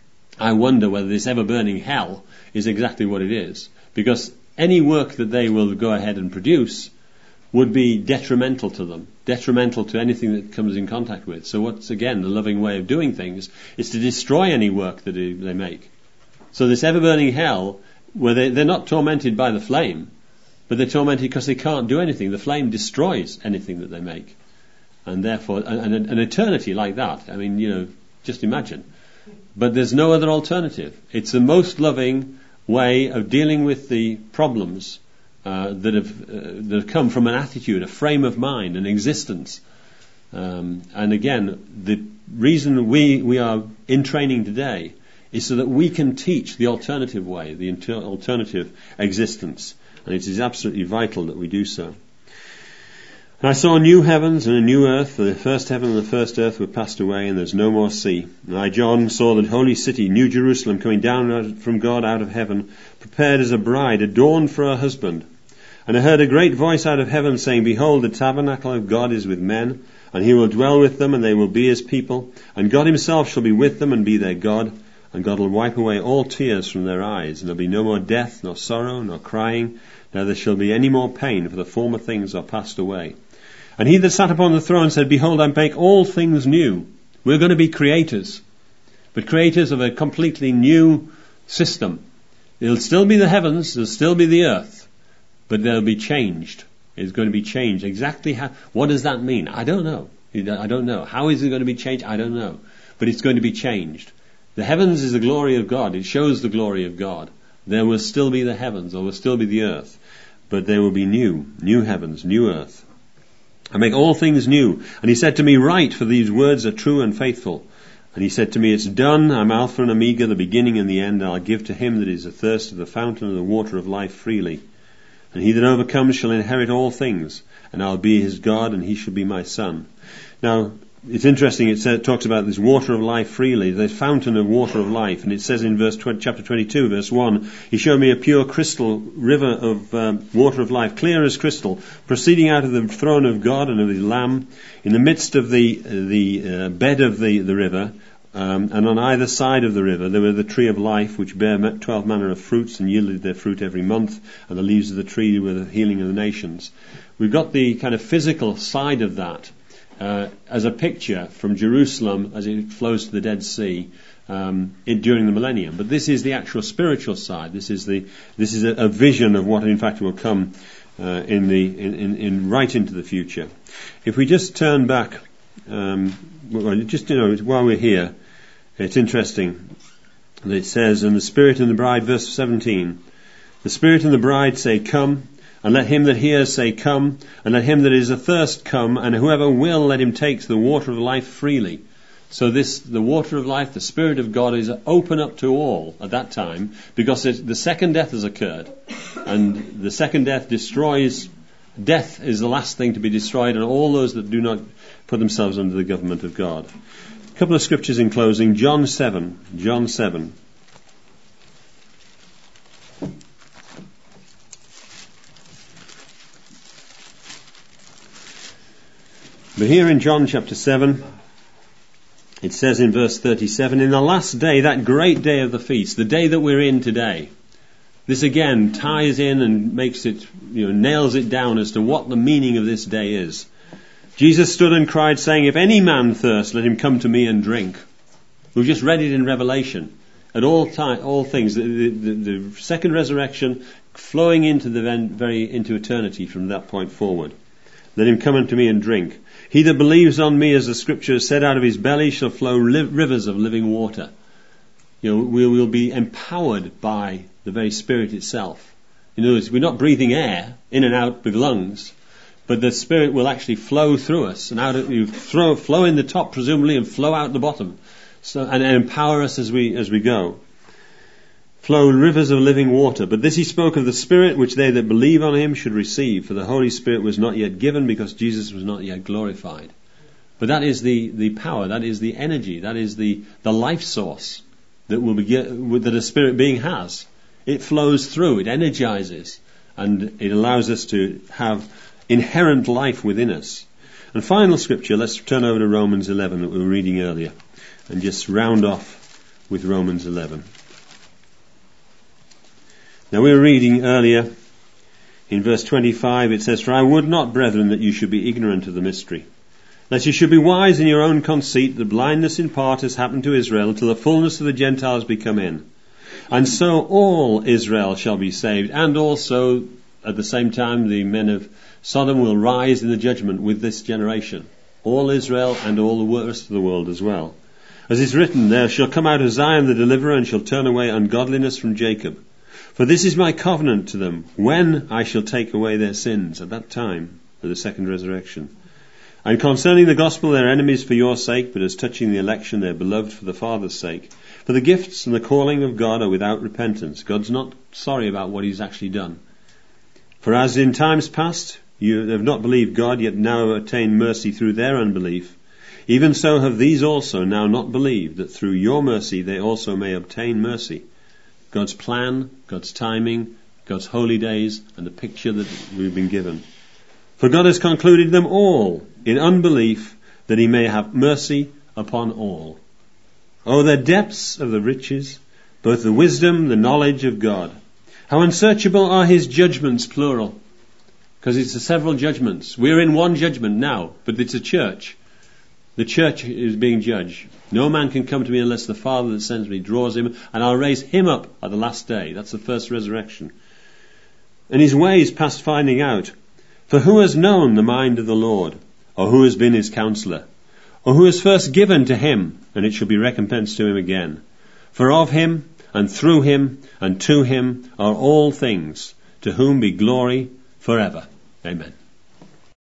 I wonder whether this ever-burning hell is exactly what it is. Because any work that they will go ahead and produce would be detrimental to them, detrimental to anything that comes in contact with. So what's, again, the loving way of doing things is to destroy any work that they make. So this ever-burning hell, where they, they're not tormented by the flame, but they're tormented because they can't do anything. The flame destroys anything that they make. And therefore, an, an eternity like that, I mean, you know, just imagine. But there's no other alternative. It's the most loving way of dealing with the problems Uh, that have uh, that have come from an attitude, a frame of mind, an existence. Um, and again, the reason we, we are in training today is so that we can teach the alternative way, the inter- alternative existence. And it is absolutely vital that we do so. And I saw new heavens and a new earth, for the first heaven and the first earth were passed away, and there's no more sea. And I, John, saw the holy city, New Jerusalem, coming down from God out of heaven, prepared as a bride, adorned for her husband. And I heard a great voice out of heaven saying, Behold, the tabernacle of God is with men, and He will dwell with them, and they will be His people. And God Himself shall be with them and be their God. And God will wipe away all tears from their eyes. And there will be no more death, nor sorrow, nor crying. Neither shall be any more pain, for the former things are passed away. And He that sat upon the throne said, Behold, I make all things new. We're going to be creators, but creators of a completely new system. It'll still be the heavens, it'll still be the earth. But they'll be changed. It's going to be changed. Exactly how, what does that mean? I don't know. I don't know. How is it going to be changed? I don't know. But it's going to be changed. The heavens is the glory of God. It shows the glory of God. There will still be the heavens, there will still be the earth. But there will be new, new heavens, new earth. I make all things new. And He said to me, Write, for these words are true and faithful. And He said to me, It's done. I'm Alpha and Omega, the beginning and the end. And I'll give to him that is athirst of the fountain of the water of life freely. And he that overcomes shall inherit all things, and I'll be his God, and he shall be my son. Now, it's interesting, it, says, it talks about this water of life freely, this fountain of water of life, and it says in verse twenty, chapter twenty-two, verse one, He showed me a pure crystal river of um, water of life, clear as crystal, proceeding out of the throne of God and of His Lamb, in the midst of the the uh, bed of the, the river. Um, and on either side of the river there were the tree of life, which bare twelve manner of fruits and yielded their fruit every month, and the leaves of the tree were the healing of the nations. We've got the kind of physical side of that uh, as a picture from Jerusalem as it flows to the Dead Sea um, in, during the millennium. But this is the actual spiritual side. This is the this is a, a vision of what in fact will come uh, in the in, in, in right into the future. If we just turn back, um, well, just you know, while we're here. It's interesting that it says, And the Spirit and the bride, verse seventeen, The Spirit and the bride say, Come, and let him that hears say, Come, and let him that is athirst come, and whoever will, let him take the water of life freely. So this, the water of life, the Spirit of God is open up to all at that time, because the second death has occurred, and the second death destroys, death is the last thing to be destroyed, and all those that do not put themselves under the government of God. A couple of scriptures in closing. John seven. John seven. But here in John chapter seven, It says in verse thirty-seven, in the last day, that great day of the feast, the day that we're in today, this again ties in and makes it, you know, nails it down as to what the meaning of this day is. Jesus stood and cried, saying, if any man thirst, let him come to me and drink. We've just read it in Revelation. At all time, all things, the, the, the second resurrection flowing into the very into eternity from that point forward. Let him come unto me and drink. He that believes on me, as the scripture has said, out of his belly shall flow li- rivers of living water. You know, we will be empowered by the very Spirit itself. In other words, we're not breathing air in and out with lungs, but the Spirit will actually flow through us and out of, you throw, flow in the top presumably and flow out the bottom. So, and, and empower us as we as we go. Flow rivers of living water. But this he spoke of the Spirit, which they that believe on him should receive. For the Holy Spirit was not yet given, because Jesus was not yet glorified. But that is the, the power, that is the energy, that is the, the life source that will be that a spirit being has. It flows through, it energizes, and it allows us to have inherent life within us. And final scripture, let's turn over to Romans eleven that we were reading earlier, and just round off with Romans eleven. Now we were reading earlier in verse twenty-five, it says, for I would not, brethren, that you should be ignorant of the mystery, lest you should be wise in your own conceit, that blindness in part has happened to Israel, until the fullness of the Gentiles be come in. And so all Israel shall be saved, and also at the same time the men of Sodom will rise in the judgment with this generation. All Israel and all the rest of the world as well. As is written, there shall come out of Zion the deliverer, and shall turn away ungodliness from Jacob. For this is my covenant to them, when I shall take away their sins, at that time, at the second resurrection. And concerning the gospel, their enemies for your sake, but as touching the election, they're beloved for the Father's sake. For the gifts and the calling of God are without repentance. God's not sorry about what he's actually done. For as in times past you have not believed God, yet now obtain mercy through their unbelief, even so have these also now not believed, that through your mercy they also may obtain mercy. God's plan, God's timing, God's holy days, and the picture that we've been given. For God has concluded them all in unbelief, that he may have mercy upon all. Oh, the depths of the riches, both the wisdom, the knowledge of God. How unsearchable are his judgments, plural. Because it's the several judgments. We're in one judgment now, but it's a church. The church is being judged. No man can come to me unless the Father that sends me draws him, and I'll raise him up at the last day. That's the first resurrection. And his ways past finding out. For who has known the mind of the Lord? Or who has been his counselor? Or who has first given to him, and it shall be recompensed to him again? For of him, and through him, and to him are all things, to whom be glory forever. Amen.